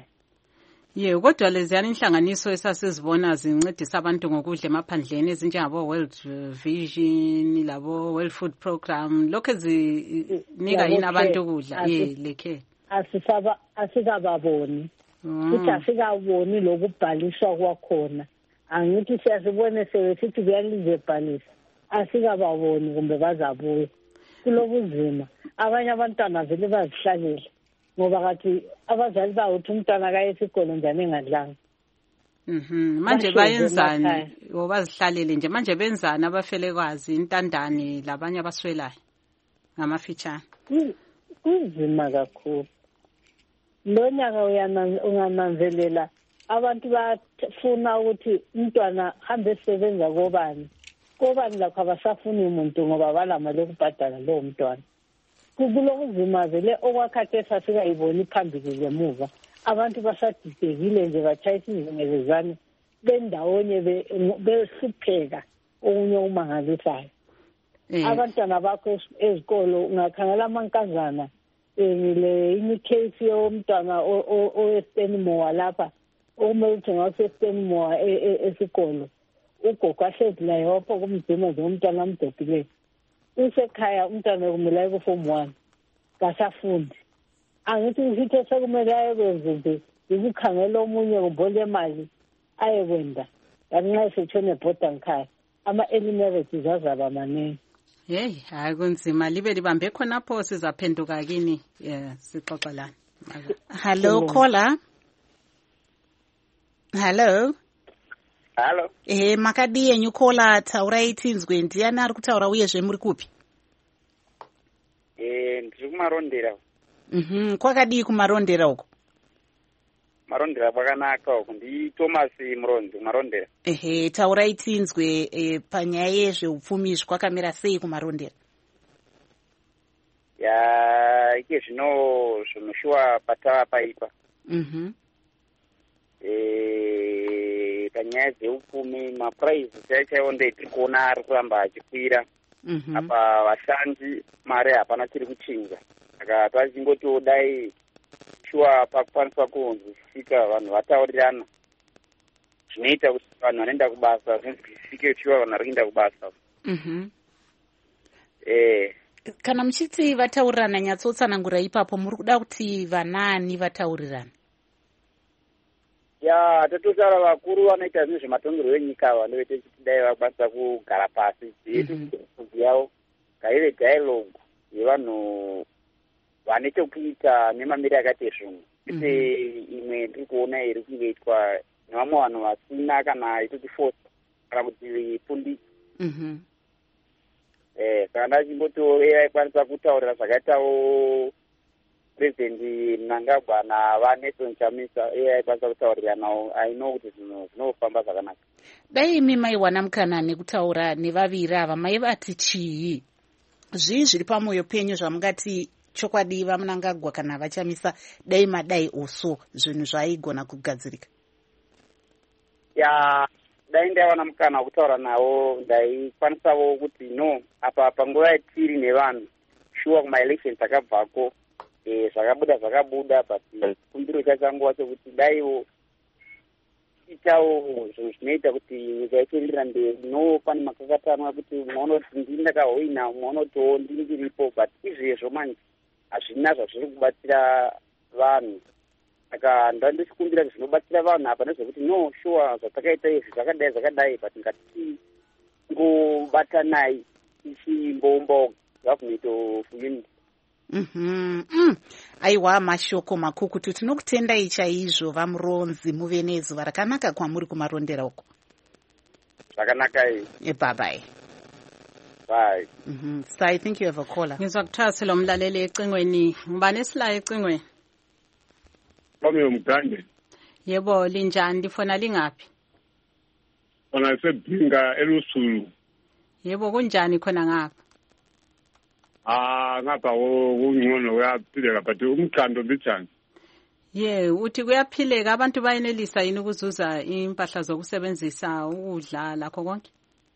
Ye kodwa leziyana inhlanganiso esasizibona zincedisa abantu ngokudla emaphandleni ezinjengabo World Vision labo World Food Program lokho zinika yini abantu ukudla ye lekhe asisaba asikababoni futhi asikaboni lokubhaliswa kwakhona angithi siyasibone sesithi kuyalize bhalisa asikababoni kumbe bazabuye kulobuzima abanye abantwana vele bazihlalela ngoba kathi abazali bawuthi umntwana kaye esikolo njani engadlanga. Mhm manje bayenzani obazihlalele nje manje benzani abafelekwazi intandane labanye abaswelayo ngamafitshana kunzima kakhulu. Lo nyaka ungananzelela abantu bafuna ukuthi umntwana hambe esebenza kobani kobani lakho abasafuni umuntu ngoba balamali lokubhadala lo mntwana. Kulokuzima vele okwakhathesi asikayiboni phambili ngemuva abantu basadidekile nje batshayisa izingelezane bendawonye behlupheka okunye umangalisayo. Abantwana bakho ezikolo ungakhangela amankazana le imicase yomntwana oweStenmore lapha okumele ukuthi ngaseStenmore esikolo ugogo ahlezi laye wapho kumzima nje umntwana amdophileyo. Usekhaya umntwana kumele ku form one kasafundi angithi ukuthi sekumele ayekwenze ukukhangela omunye kumbole imali ayekwenda kanxa setshone ebhoda ngikhaya ama early marriages azaba maningi. Hey hayi kunzima libe libambe khonapho sizaphenduka kini sixoxa lana. Hello caller. Hello. Hello. Eh makadi yenyu caller taura itinzwe ndiyani ari kutaura uye zvemuri kupi? Eh ndiri kumarondera. Mhm kwakadii kumarondera uko? marondera kwakanaka uku. Ndi Thomas Muronzi marondera. Ehe, taurai tinzwe e, panyaya yezveupfumi kwakamira sei kumarondera? Ya ike zvino zvinoshuwa patava paipa. Mhm. Eh panyaya dzeupfumi mapuraizi chaichaiwo ndetiri kuona ari kuramba achikwira. Mhm. Apa vashandi mare hapana chiri kuchinja. Saka tachingotiwo dai shuwa pakukwanisa kunzwisika vanhu vataurirana zvinoita kuti vanhu vanoenda kubasa zvinzwisike shuwa vanhu vari kuenda kubasa. Mhm. Eh kana muchiti vataurirana nyatsotsanangura ipapo muri kuda kuti vanani vataurirana? Ya tototaura vakuru vanoita zvinhu zvematongerwo enyika vanoita kuti dai vakwanisa kugara pasi dziri yavo ngaive dialogue yevanhu vane chokuita nemamiriro akati zvunhu kwete imwe ndiri kuona iri kungoitwa nevamwe vanhu vasina kana itoti force kana kuti fundi. Mhm. Eh saka ndachimbotiwo aikwanisa kutaurira zvakaitawo President Mnangagwa naVanelson Chamisa aikwanisa kutaurira nawo aino kuti zvinhu zvinofamba zvakanaka. Dai imi maiwana mukana nekutaura nevaviri ava maivati chii? Zvii zviri pamwoyo penyu zvamungati chokwadi vaMnangagwa kana vaChamisa dai madai oso zvinhu zvaigona kugadzirika? Ya dai ndaiwana mukana wekutaura nawo ndaikwanisawo kuti no apa panguva yatiri nevanhu shuwa kumaelections akabvako eh zvakabuda zvakabuda but kumbiro chachanguva chekuti daiwo itawo zvinhu zvinoita kuti nyika ichienderera mberi. No pane makakatanwa kuti muonoti ndini ndakahoina muonotiwo ndini ndiripo but izvezvo manje hazvina zvazviri kubatsira vanhu. Saka ndandichikumbira kuti zvinobatsira vanhu apa nezvekuti no shuwa zvatakaita izvi zvakadai zvakadai but ngatingobatanai tichimboumbawo government of unity. Mhm. Mm. Aiwa mashoko makukutu tinokutendai chaizvo vaMuronzi muve nezuva rakanaka kwamuri kumarondera uko. Zvakanaka iyi. Eh bye bye. Bye. Mhm. So I think you have a caller. Ngizwa kuthasi lo mlaleli ecingweni. Ngibani esilayo ecingweni? Kwami umgande. Yebo linjani lifona lingapi? Ona sebhinga elusulu. Yebo kunjani khona ngapha? Ah ngapha kungcono kuyaphileka but umqando bijani. Ye uthi kuyaphileka abantu bayenelisa yini ukuzuza impahla zokusebenzisa ukudla lakho konke?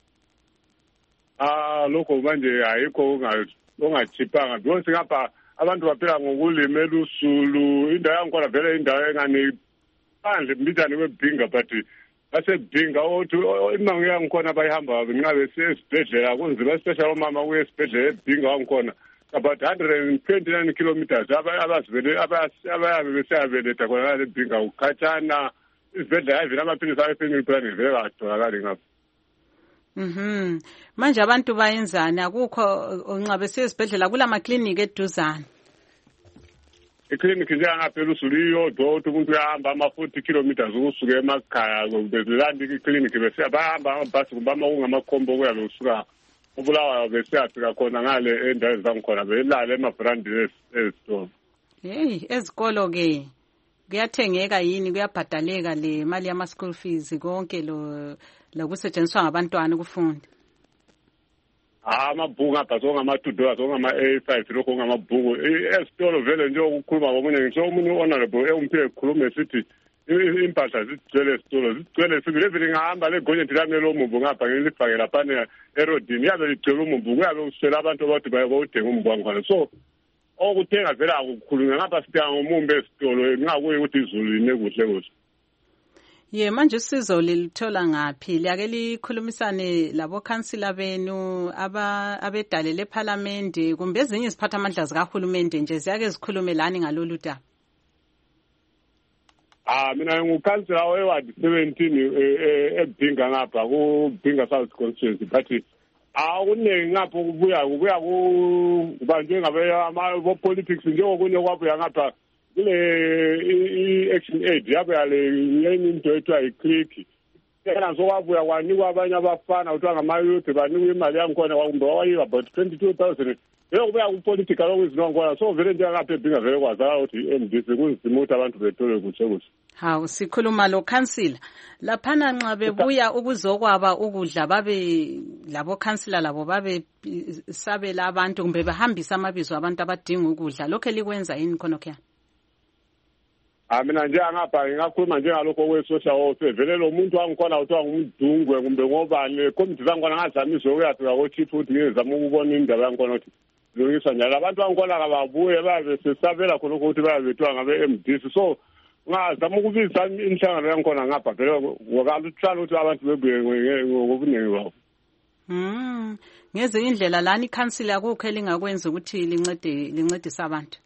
Ah lokho manje ayikho ongachipanga because ngapha abantu baphila ngokulima elusulu indawo yakhona vele indawo engani phandle mbijani kwebhinga but basebhinga othi imango yangikhona bayihamba nxa besesibhedlela kunzima especially omama kuye esibhedlela ebhinga wangikhona about one hundred twenty-nine kilometers abazivele abayabe besiyabeletha khona lebhinga ukhatshana isibhedlela ayivele amaphilisi awe-family planning vele katholakali ngapha. Mhm. Manje abantu bayenzani akukho nxa besesibhedlela kula makliniki eduzane? Ikliniki njengapha elusulu iyodwa uthi umuntu uyahamba ama-forty kilometers ukusuka emakhaya bezilanda ikliniki bese bayahamba amabhasi kumbe amangamakhombo okuyabe usuka ubulawayo besiyafika khona ngale endaweni zangikhona belala emabrandini ezitolo. Hey ezikolo ke kuyathengeka yini kuyabhadaleka le mali yama school fees konke lo lokusetshenziswa ngabantwana ukufunda? Ah amabhuku ngapha sokungama-two dollars okungama-A five lokho ngamabhuku esitolo vele nje ukukhuluma komunye ngisho omunye honorable ewumphe ekhulume esithi impahla zigcwele esitolo zigcwele sibili evele ngahamba legonyenti lami lomumbu ngapha ngilifake laphana erodini yabe ligcwele umumbu kuyabe uswela abantu abathi bayawudinga umumbu wangikhona so okuthenga vele akukhulunywa ngapha sithenga ngomumbu esitolo ngingakuye ukuthi izulu line kuhle kuhle. Ye manje usizo lilithola ngaphi? Liyake likhulumisane labo councilor benu aba abedalele eParliament kumbe ezinye iziphatha amandla zikahulumende nje ziyake zikhulumelani ngalolu daba? Ah mina ngukhansela weward seventeen eBhinga ngapha kuBhinga South constituency but akuningi ngapha kubuya kubuya kubanjwe ngabe ama politics njengokunye kwabuya ngapha kule i-action aid yabuya le yenye into ethiwa yi-click yena sokwabuya kwanikwa abanye abafana kuthiwa ngama-youth banikwa imali yangikhona kumbe wawayiwa about twenty-two thousand yokubuya kupolitical okuzinongona so vele njengapha ebhinga vele kwazakala ukuthi i-M D C kunzima ukuthi abantu bethole kuhle kuhle. Hawu sikhuluma lo councillor laphana nxa bebuya ukuzokwaba ukudla babe labo councillor labo babe sabela abantu kumbe behambisa amabizo abantu abadinga ukudla lokho likwenza yini khonokho? Ah mina nje angapha ngingakhuluma njengalokho kwe-social welfare vele lo muntu wangikhona uthiwa ngumdungwe kumbe ngobani committee zangikhona ngazamisa ukuyafika ko-chief ukuthi ngizama ukubona indaba yangikhona ukuthi lungiswa njalo abantu bangikhona kababuye babe sesabela khonokho ukuthi babe bethiwa ngabe-M D C so ngazama ukubisa inhlangano yangikhona ngapha vele ngokaluhlala ukuthi abantu bebuye ngobuningi babo. Mm ngeze indlela lani council yakukho elingakwenza ukuthi lincede lincedise abantu.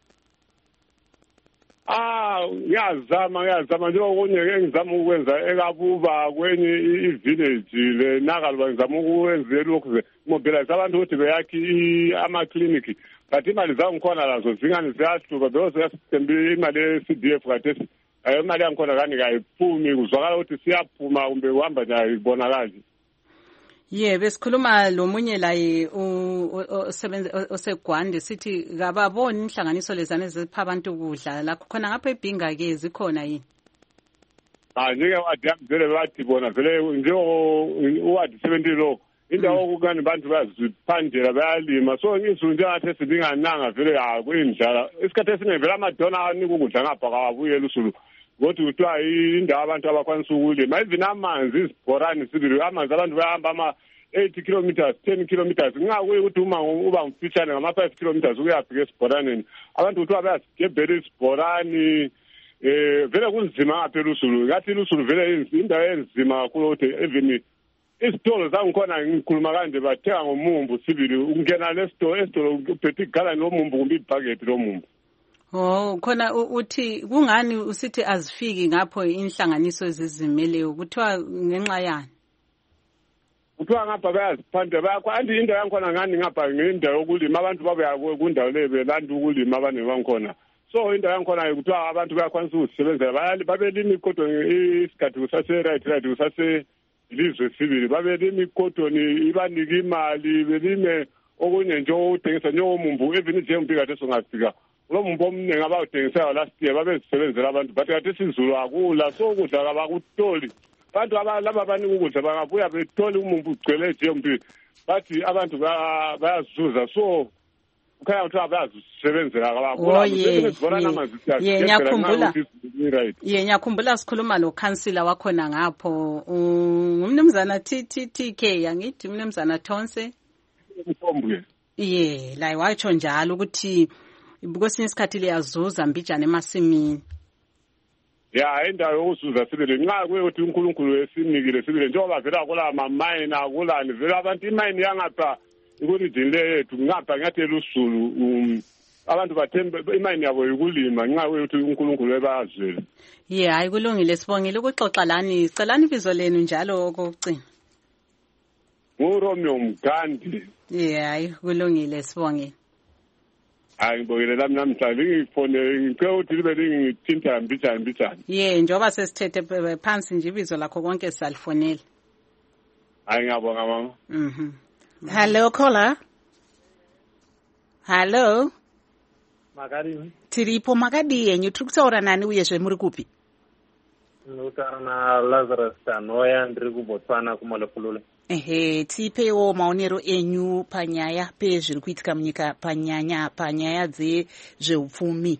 Ah ngiyazama ngiyazama nje okunye engizama ukwenza ekabuba kwenye i-village le nakalo ngizama ukwenza lokho mobilize abantu ukuthi beyakhi ama clinic but imali zangikhona lazo zingani ziyahluka because yasithembe imali ye-C D F kathi ayo imali yangikhona kani kayiphumi kuzwakala ukuthi siyaphuma kumbe uhamba nayo ibonakala. Yeah besikhuluma lomunye la osebenza osegwande sithi kababoni inhlanganiso lezane zipha abantu ukudla la khona ngapha ebhinga ke zikhona yini? Ah njeke wadiyamzele bathi bona vele njengo uwadi seventy lo indawo okukani bantu baziphandela bayalima so ngizulu njengathi esidingananga vele akuyindlala isikhathi esiningi vele amadona anika ukudla ngapha kawabuyela usulu ngothi kuthiwa indawo abantu abakwanisa ukulima even amanzi izibhorani sibili amanzi abantu bayahamba ama eighty kilometers ten kilometers ngakuye ukuthi uma uba mfishane ngama five kilometers uyafika esibhoraneni abantu kuthiwa bayasigebhela isibhorani eh vele kunzima ngapha elusulu ngathi ilusulu vele indawo enzima kakhulu ukuthi even isitolo zangikhona ngikhuluma kanje bathenga ngomumbu sibili ungena lesitolo esitolo uphethe igala lomumbu kumbe ibhaketi lomumbu. Oh khona uthi kungani usithi azifiki ngapho inhlanganiso ezizimeleyo kuthiwa ngenxa yani? Kuthiwa ngapha bayaziphanda bayakwanti indawo yangikhona ngani ngapha ngendawo yokulima abantu babuya kundawo le belanda ukulima abaningi bangikhona so indawo yangikhona kuthiwa abantu bayakwanisa ukuzisebenzela bayali babelima icotton isikhathi kusase right right kusase ilizwe sibili babelima icotton ibanika imali belime okunye nje uthengisa njengomumbu even njengombi kade songafika lo mumbu omningi abawuthengisayo last year babezisebenzela abantu but kade sizulu akula so ukudla kabakutoli abantu abalaba banika ukudla bangabuya bethole umumbu ugcwele njengombi bathi abantu bayazuza so ukhaya ukuthi abazisebenzela kabakula ye nyakhumbula ye nyakhumbula sikhuluma lo councillor wakhona ngapho umnumzana T T T K angithi umnumzana Thonse umfombuye ye la watsho njalo ukuthi kwesinye isikhathi liyazuza mbijana emasimini. Ya indawo yokuzuza sibili nxa kuye ukuthi uNkulunkulu esinikile sibili njengoba vele akula ama-mine akulani vele abantu imine yangapha ikurijini le yethu ngapha ngathi elusulu abantu bathembe imine yabo yikulima nxa kuye ukuthi uNkulunkulu ebazwele. Ye hayi kulungile sibongile ukuxoxa lani celani ibizo lenu njalo okugcina. nguRomeo Mgandi. Ye hayi kulungile sibongile. Hayi ngibongile lami namhlanje ngifone ngicela ukuthi libe lingithinta mbijana mbijana. Ye njoba sesithethe phansi nje ibizo lakho konke salifonela. Hayi ngiyabonga mama. Mhm. Hello caller. Hello. Makadini. Tiripo Makadi yenyu tiri kutaura nani uyezve muri kupi? Ndinotaura na Lazarus Tanoya ndiri kuBotswana kuMolopulule. Ehe tipewo maonero enyu panyaya pezviri kuitika munyika panyanya panyaya dzezveupfumi.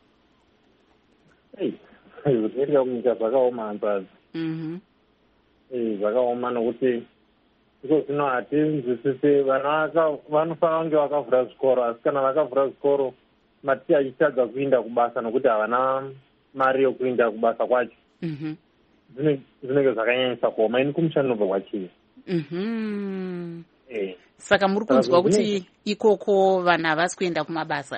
Eh, zvinoitika munyika zvakaoma hanzazi. Mhm. Eh, zvakaoma nokuti iko zvino hatinzwisisi vana vanofanira kunge vakavhura zvikoro asi kana vakavhura zvikoro maticha achitadza kuinda kubasa nokuti havana mari yokuinda kubasa kwacho. Mhm. Zvinenge zvakanyanyisa kuoma ini kumushando nobva kwachii. Mhm. Eh. Saka muri kunzwa kuti ikoko vanhu havasi kuenda kumabasa?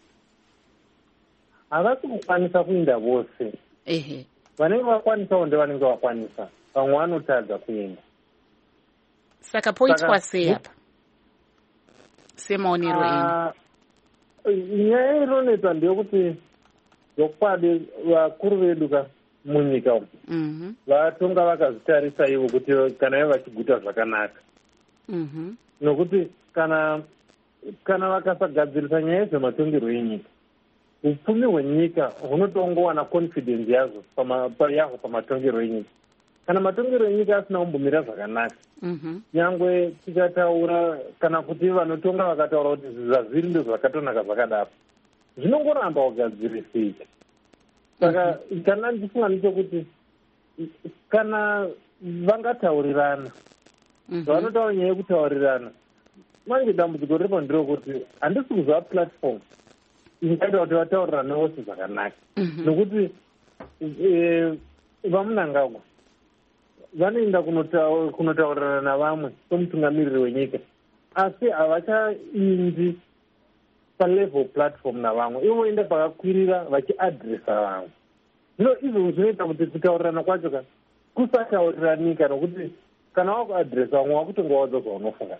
Havasi kukwanisa kuinda vose. Ehe. Vanenge vakwanisawo ndevanenge vakwanisa. Vamwe vanotadza kuenda. Saka poitwa sei apa? Semaonero enyu. Nyaya inonetsa ndeyekuti zvokwadi vakuru vedu ka munyika umu Mhm. vatonga vakazvitarisa ivo kuti kana ivo vachiguta zvakanaka. Mhm. Nokuti kana kana vakasagadzirisa nyaya dzematongerwo enyika, upfumi hwenyika hunotongowana confidence yazvo yaho pamatongerwo enyika. Kana matongerwo enyika asina kumbomira zvakanaka, nyangwe tikataura kana kuti vanotonga vakataura kuti zvazviri ndo zvakatonaka zvakadaro, zvinongoramba kugadzirisika. Saka kana ndifunga ndechekuti kana vangataurirana, vanotaura nyaya yekutaurirana, manje dambudziko riripo nderekuti handisi kuzva platform ingaita kuti vataurirane vose zvakanaka, nokuti vamunangagwa vanoenda kunotaurirana navamwe somutungamiriri wenyika, asi havachaindi palevel platform navamwe, ivo voenda pakakwirira vachiadresa vamwe. Zvino izvo zvinoita kuti kutaurirana kwacho ka kusatauriranika, nokuti kana wakuadresa vamwe wakutonga wadzo zvaunofunga.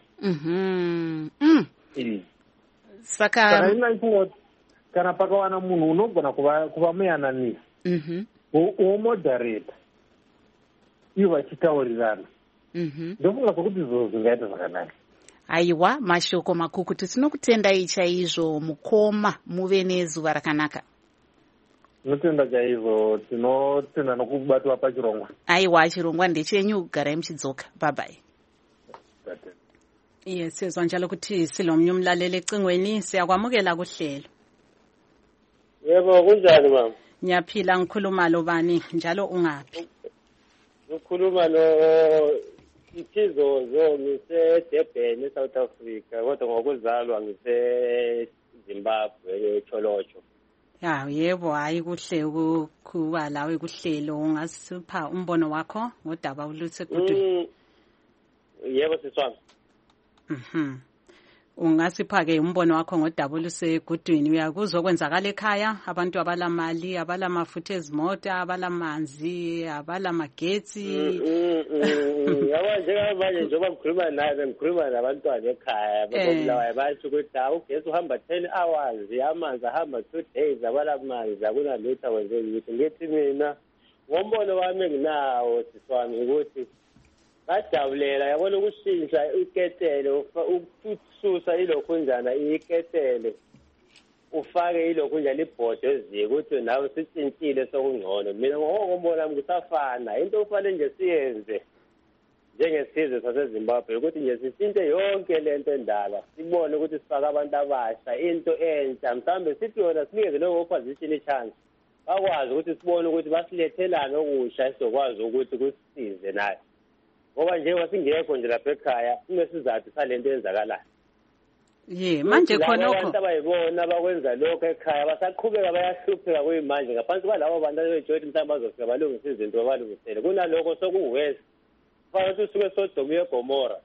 Saka ina kana pakawana munhu unogona kuva muyananisi womoderata ivo vachitaurirana, ndofunga kuti izvo zvingaita zvakanaka. Aiwa, mashoko makukutu, tinokutendai chaizvo mukoma, muve nezuva rakanaka. Tinotenda chaizvo, tinotenda nokubatwa pachirongwa. Aiwa, chirongwa ndechenyu, garai muchidzoka. Bye bye. Yes, sizwa njalo ukuthi silomnye umlaleli ecingweni, siyakwamukela kuhlelo. Yebo, kunjani mama? Ngiyaphila, ngikhuluma lo bani njalo ungaphi? Ngikhuluma no Ichizozo, ngise-Durban eSouth Africa, kodwa ngokuzalwa ngise-Zimbabwe eCholocho. Ya, yebo, hayi kuhle ukuba lawe kuhlelo. Ungasipha umbono wakho ngodaba olusekudeni? Yebo siswami. Mhm. Ungasipha ke umbono wakho ngodaba olusegudwini. Uyakuzwa kwenzakala ekhaya, abantu abalamali, abalamafutha ezimota, abalamanzi, abalamagetsi. Yabo njengamanje njengoba ngikhuluma naye ngikhuluma nabantwana ekhaya babulawayo bathi ukuthi hawu ugesi uhamba ten hours, amanzi ahamba two days, abalamanzi akunalutho wenze ukuthi ngithi mina ngombono wami enginawo siswami ukuthi bajabulela yabona ukushintsha iketele ukususa ilokhu njana iketele ufake ilokhu njana ibhodo eziko ukuthi nawe sitshintshile sokungcono. Mina ngokombona ngisafana into ufanele nje siyenze njengesizwe saseZimbabwe ukuthi nje sishintshe yonke lento endala, sibone ukuthi sifaka abantu abasha into entsha, mhlambe sithi yona sinikeze lo opposition i-chance bakwazi ukuthi sibone ukuthi basilethelana okusha sizokwazi ukuthi kusisize naye, ngoba nje wasingekho nje lapha ekhaya sinesizathu salento eyenzakalayo. Ye manje khona lokho abantu abayibona bakwenza lokho ekhaya basaqhubeka bayahlupheka kuyimanje ngaphansi kwalabo bantu abejoyini mhlawumbe bazofika balungisa izinto babalungisele kunalokho sokuwest fanele usuke sodomu yeGomora.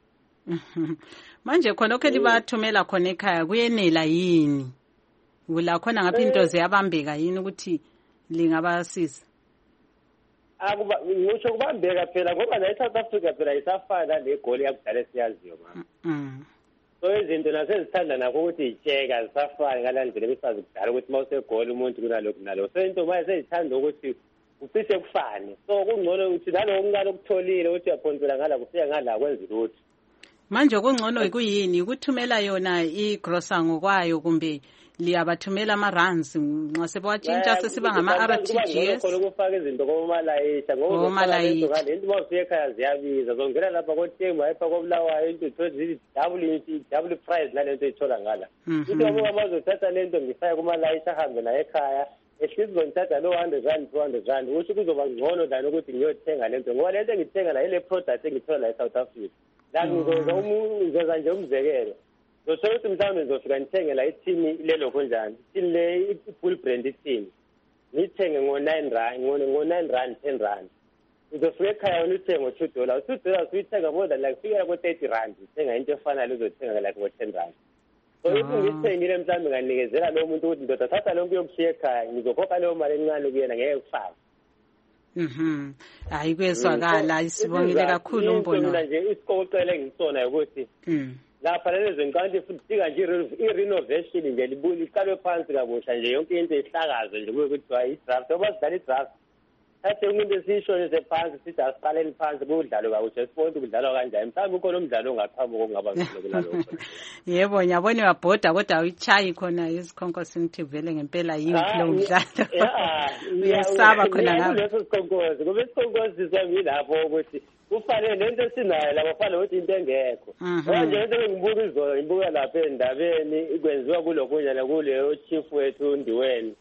Manje khona lokho elibathumela khona ekhaya kuyenela yini? Kula khona ngapha into ziyabambeka yini ukuthi lingabasiza? Akuba ngisho kubambeka phela ngoba la eSouth Africa phela isafana negoli yakudala siyaziyo mama. Mhm. So izinto nasezithanda nakho ukuthi icheka zisafana ngalandlela besazi kudala ukuthi mawusegoli umuntu kunalokho nalokho. So into manje seyithanda ukuthi ucishe kufane. So kungcono ukuthi nalo ngalo kutholile ukuthi uyaphonsela ngala kufika ngala kwenza lutho. Manje kungcono ikuyini ukuthumela yona igrosa ngokwayo kumbe liyabathumela ama-runs nxa sebawatshintsha sesiba ngama-R T G S khona ukufaka izinto komalayisha ngoba into mawufika ekhaya ziyabiza zongena lapha koThemba epha kobulawayo into ithola double double price nalento ithola ngala ukuthi wabo bazothatha lento ngifake kumalayisha ahambe la ekhaya ehlisi ngithatha lo one hundred rand two hundred rand usho kuzoba ngcono dani ukuthi ngiyothenga lento ngoba lento ngithenga la ile product engithola la eSouth Africa la ngizoza umuntu nje umzekelo so ukuthi mhlawumbe ngizofika ngithenge la ithini lelo konjani ithini le i-full brand ithini ngithenge ngo-nine rand ngo-nine rand ten rand ngizofika ekhaya wena uthenge ngo-two dollars two dollars uyithenga more than like fikela ko-thirty rand uthenga into efanayo uzothenga like ngo-ten rand so if ngiyithengile mhlawumbe nganikezela lowo muntu ukuthi ndoda thatha lonke yokushiya ekhaya ngizokhokha leyo mali encane kuyena ngeke kufake. Mhm. Hayi kwezwakala isibongile kakhulu umbono. Mina nje isikocela engisona ukuthi mhm lapha lezi nkanti futhi sika nje i-renovation nje libuli iqalwe phansi kabusha nje yonke into ihlakazo nje ukuthi kuthiwa i-draft ngoba sidala i-draft Thathe umuntu esishonise phansi sithi asiqaleni phansi kudlalo kakuhle sibone kudlalwa kanjani mhlawumbe ukhona umdlalo ongaphambi kokungaba kulokho. Yebo ngiyabona uyabhoda kodwa uyichayi khona isikhonkosini ukuthi vele ngempela yini lo mdlalo. Uyasaba khona ngawo. Leso sikhonkosi kube isikhonkosi sami lapho ukuthi kufanele lento esinayo laba kufanele ukuthi into engekho. Manje into engibuka izolo ngibuka lapha endabeni ikwenziwa kulokunyana kuleyo chief wethu Ndiweni.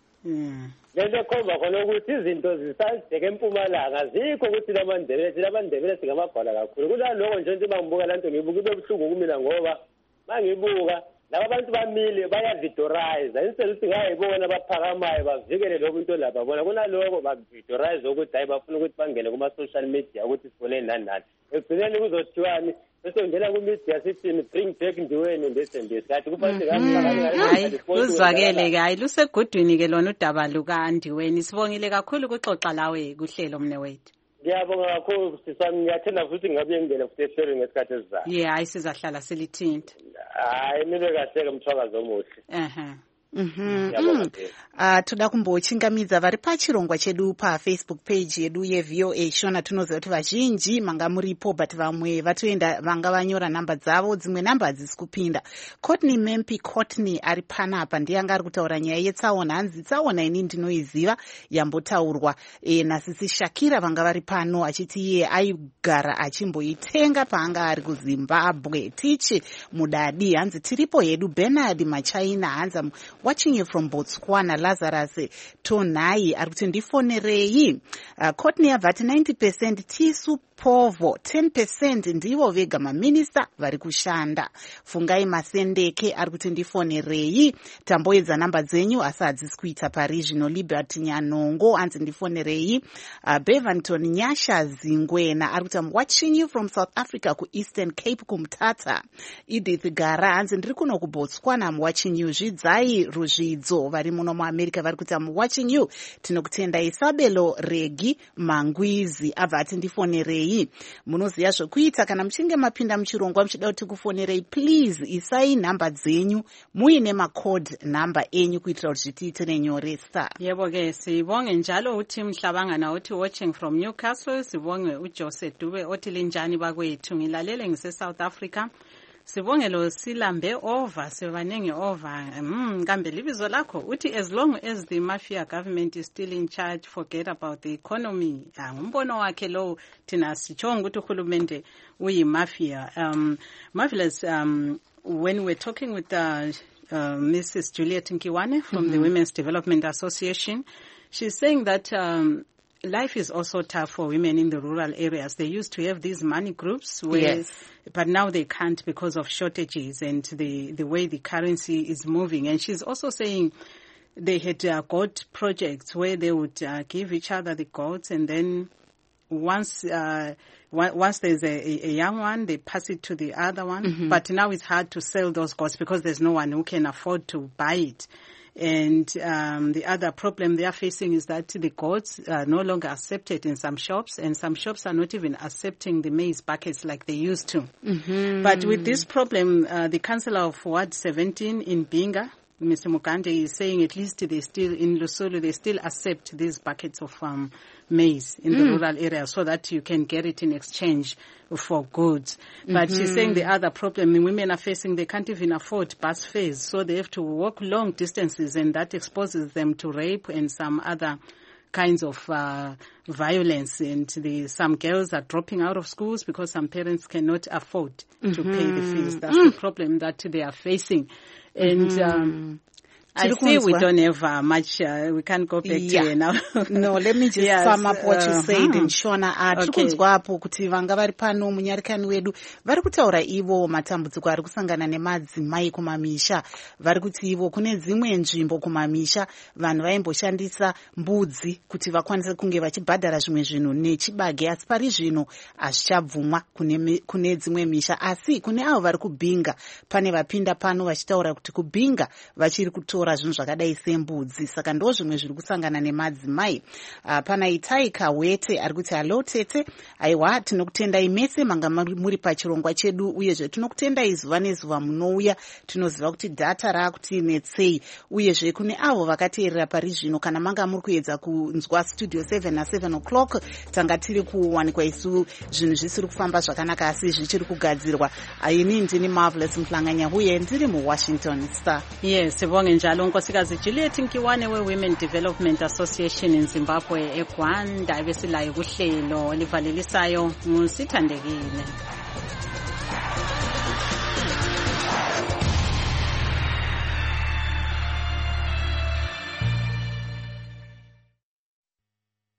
Mm. Lento khomba khona ukuthi izinto zisazideke eMpumalanga azikho ukuthi laMandebele thina abaNdebele singamabhala kakhulu. Kunaloko nje into mangibuka lanto ngibuka ibe buhlungu kumina ngoba mangibuka laba bantu bamile bayavidorize instead ukuthi ngayibona baphakamayo bavikele lokho into lapha bona kunaloko bavidorize ukuthi hayi bafuna ukuthi bangene kuma social media ukuthi sibone nani nani ekugcineni kuzothiwani bese ngena ku media sithi bring back Ndiweni ndesendisi kathi kufanele hayi kuzwakele hayi lusegudwini ke lona udaba luka Ndiweni sibongile kakhulu kuxoxa lawe kuhlelo mne wethu. Ngiyabonga kakhulu sisami ngiyathanda futhi ngabe ngene futhi ehlelweni ngesikhathi esizayo. Yeah hayi sizahlala silithinta. Hayi nibe kahle ke mthwakazi omuhle. Ehe. Mhm. Ah toda kumbochingamidza vari pachirongwa chedu pa Facebook page yedu ye V O A shona tunoziva kuti vazhinji manga muripo but vamwe vatoenda vanga vanyora namba dzavo dzimwe namba hadzisi kupinda. Courtney Mempi Courtney ari panapa ndiye anga ari kutaura nyaya yetsaona hanzi tsaona ini ndinoiziva yambotaurwa e, nasisi Shakira vanga vari pano achiti iye aigara achimboitenga paanga ari kuZimbabwe. Tichi mudadi hanzi tiripo yedu Bernard Machaina hanzi watching you from Botswana. Lazarus Tonai ari kuti ndifonerei. uh, Courtney avati ninety percent tisu povo ten percent ndivo vega maminista vari kushanda. Fungai Masendeke ari kuti ndifonerei tamboedza namba dzenyu asi hadzisi kuita paregional. Liberty Nyanongo anzi ndifonerei. uh, Bevanton Nyasha Zingwena ari kuti I'm watching you from South Africa ku Eastern Cape kumtata. Edith Gara anzi ndiri kuno ku Botswana I'm watching you. Zvidzai Ruzvidzo vari muno muAmerica vari kuti I'm watching you. Tinokutenda Isabelo Regi Mangwizi abva ati ndifonerei. Munoziva zvokuita kana muchinge mapinda muchirongwa muchida kuti kufonerei please isai nhamba dzenyu muine macode namba enyu kuitira kuti zvitiitire nyoresa. Yebo ke sibonge njalo uthi Mhlabangana uthi watching from Newcastle. Sibonge uJose Dube othi linjani bakwethu ngilalele ngise South Africa. Sibonge lo Silambe over sebanenge over mm kambe libizo lakho uthi as long as the mafia government is still in charge forget about the economy. Ngumbono wakhe lo thina sichonga ukuthi uhulumende uyi mafia. um marvelous. um when we're talking with uh, uh, Missus Juliet Nkiwane from mm-hmm. the Women's Development Association, she's saying that um life is also tough for women in the rural areas. They used to have these money groups where, yes. but now they can't because of shortages and the, the way the currency is moving. And she's also saying they had uh, got projects where they would uh, give each other the goats, and then once uh, once there's a, a young one, they pass it to the other one. Mm-hmm. But now it's hard to sell those goats because there's no one who can afford to buy it. And um, the other problem they are facing is that the goats are no longer accepted in some shops, and some shops are not even accepting the maize buckets like they used to. Mm-hmm. But with this problem, uh, the councillor of Ward seventeen in Binga, Mister Mukande, is saying at least they still, in Lusulu, they still accept these buckets of um, maize in mm. the rural area so that you can get it in exchange for goods. But mm-hmm. she's saying the other problem the women are facing, they can't even afford bus fares, so they have to walk long distances, and that exposes them to rape and some other kinds of uh, violence. And the, some girls are dropping out of schools because some parents cannot afford mm-hmm. to pay the fees. That's mm. the problem that they are facing. And mm-hmm. um, I see we don't have uh, much, uh, we can't go back yeah. to here now. No, let me just yes, sum up what uh, you said in Shona. Tiri kunzwa apo kuti vanga vari pano munyarikani wedu vari kutaura ivo matambudziko ari kusangana nemadzimai kumamisha. Vari kuti ivo kune dzimwe nzvimbo kumamisha vanhu vaimboshandisa mbudzi kuti vakwanise kunge vachibhadhara zvimwe zvinhu nechibage, asi pari zvino hazvichabvumwa kune, kune dzimwe misha. Asi kune avo vari kubhinga pane vapinda pano vachitaura kuti kubhinga vachiri kuto kutora zvinhu zvakadai sembudzi. Saka ndo zvimwe zviri kusangana nemadzimai. Uh, pana Itai Kawete ari kuti halo tete, aiwa tinokutendai mese manga muri pachirongwa chedu, uyezve tinokutendai zuva nezuva munouya. Tinoziva kuti data raakuti netsei, uyezve kune avo vakateerera pari zvino kana manga muri kuedza kunzwa studio seven na seven o'clock tanga tiri kuwanikwa isu zvinhu zvisiri kufamba zvakanaka asi zvichiri kugadzirwa. Ini ndini Marvelous Mhlanganya uye ndiri muWashington Star. Yes, sibonge njalo unkosikazi Juliet Nkiwane we-Women Development Association in Zimbabwe eGwanda ebesilayo kuhlelo livalelisayo nguSithandekile.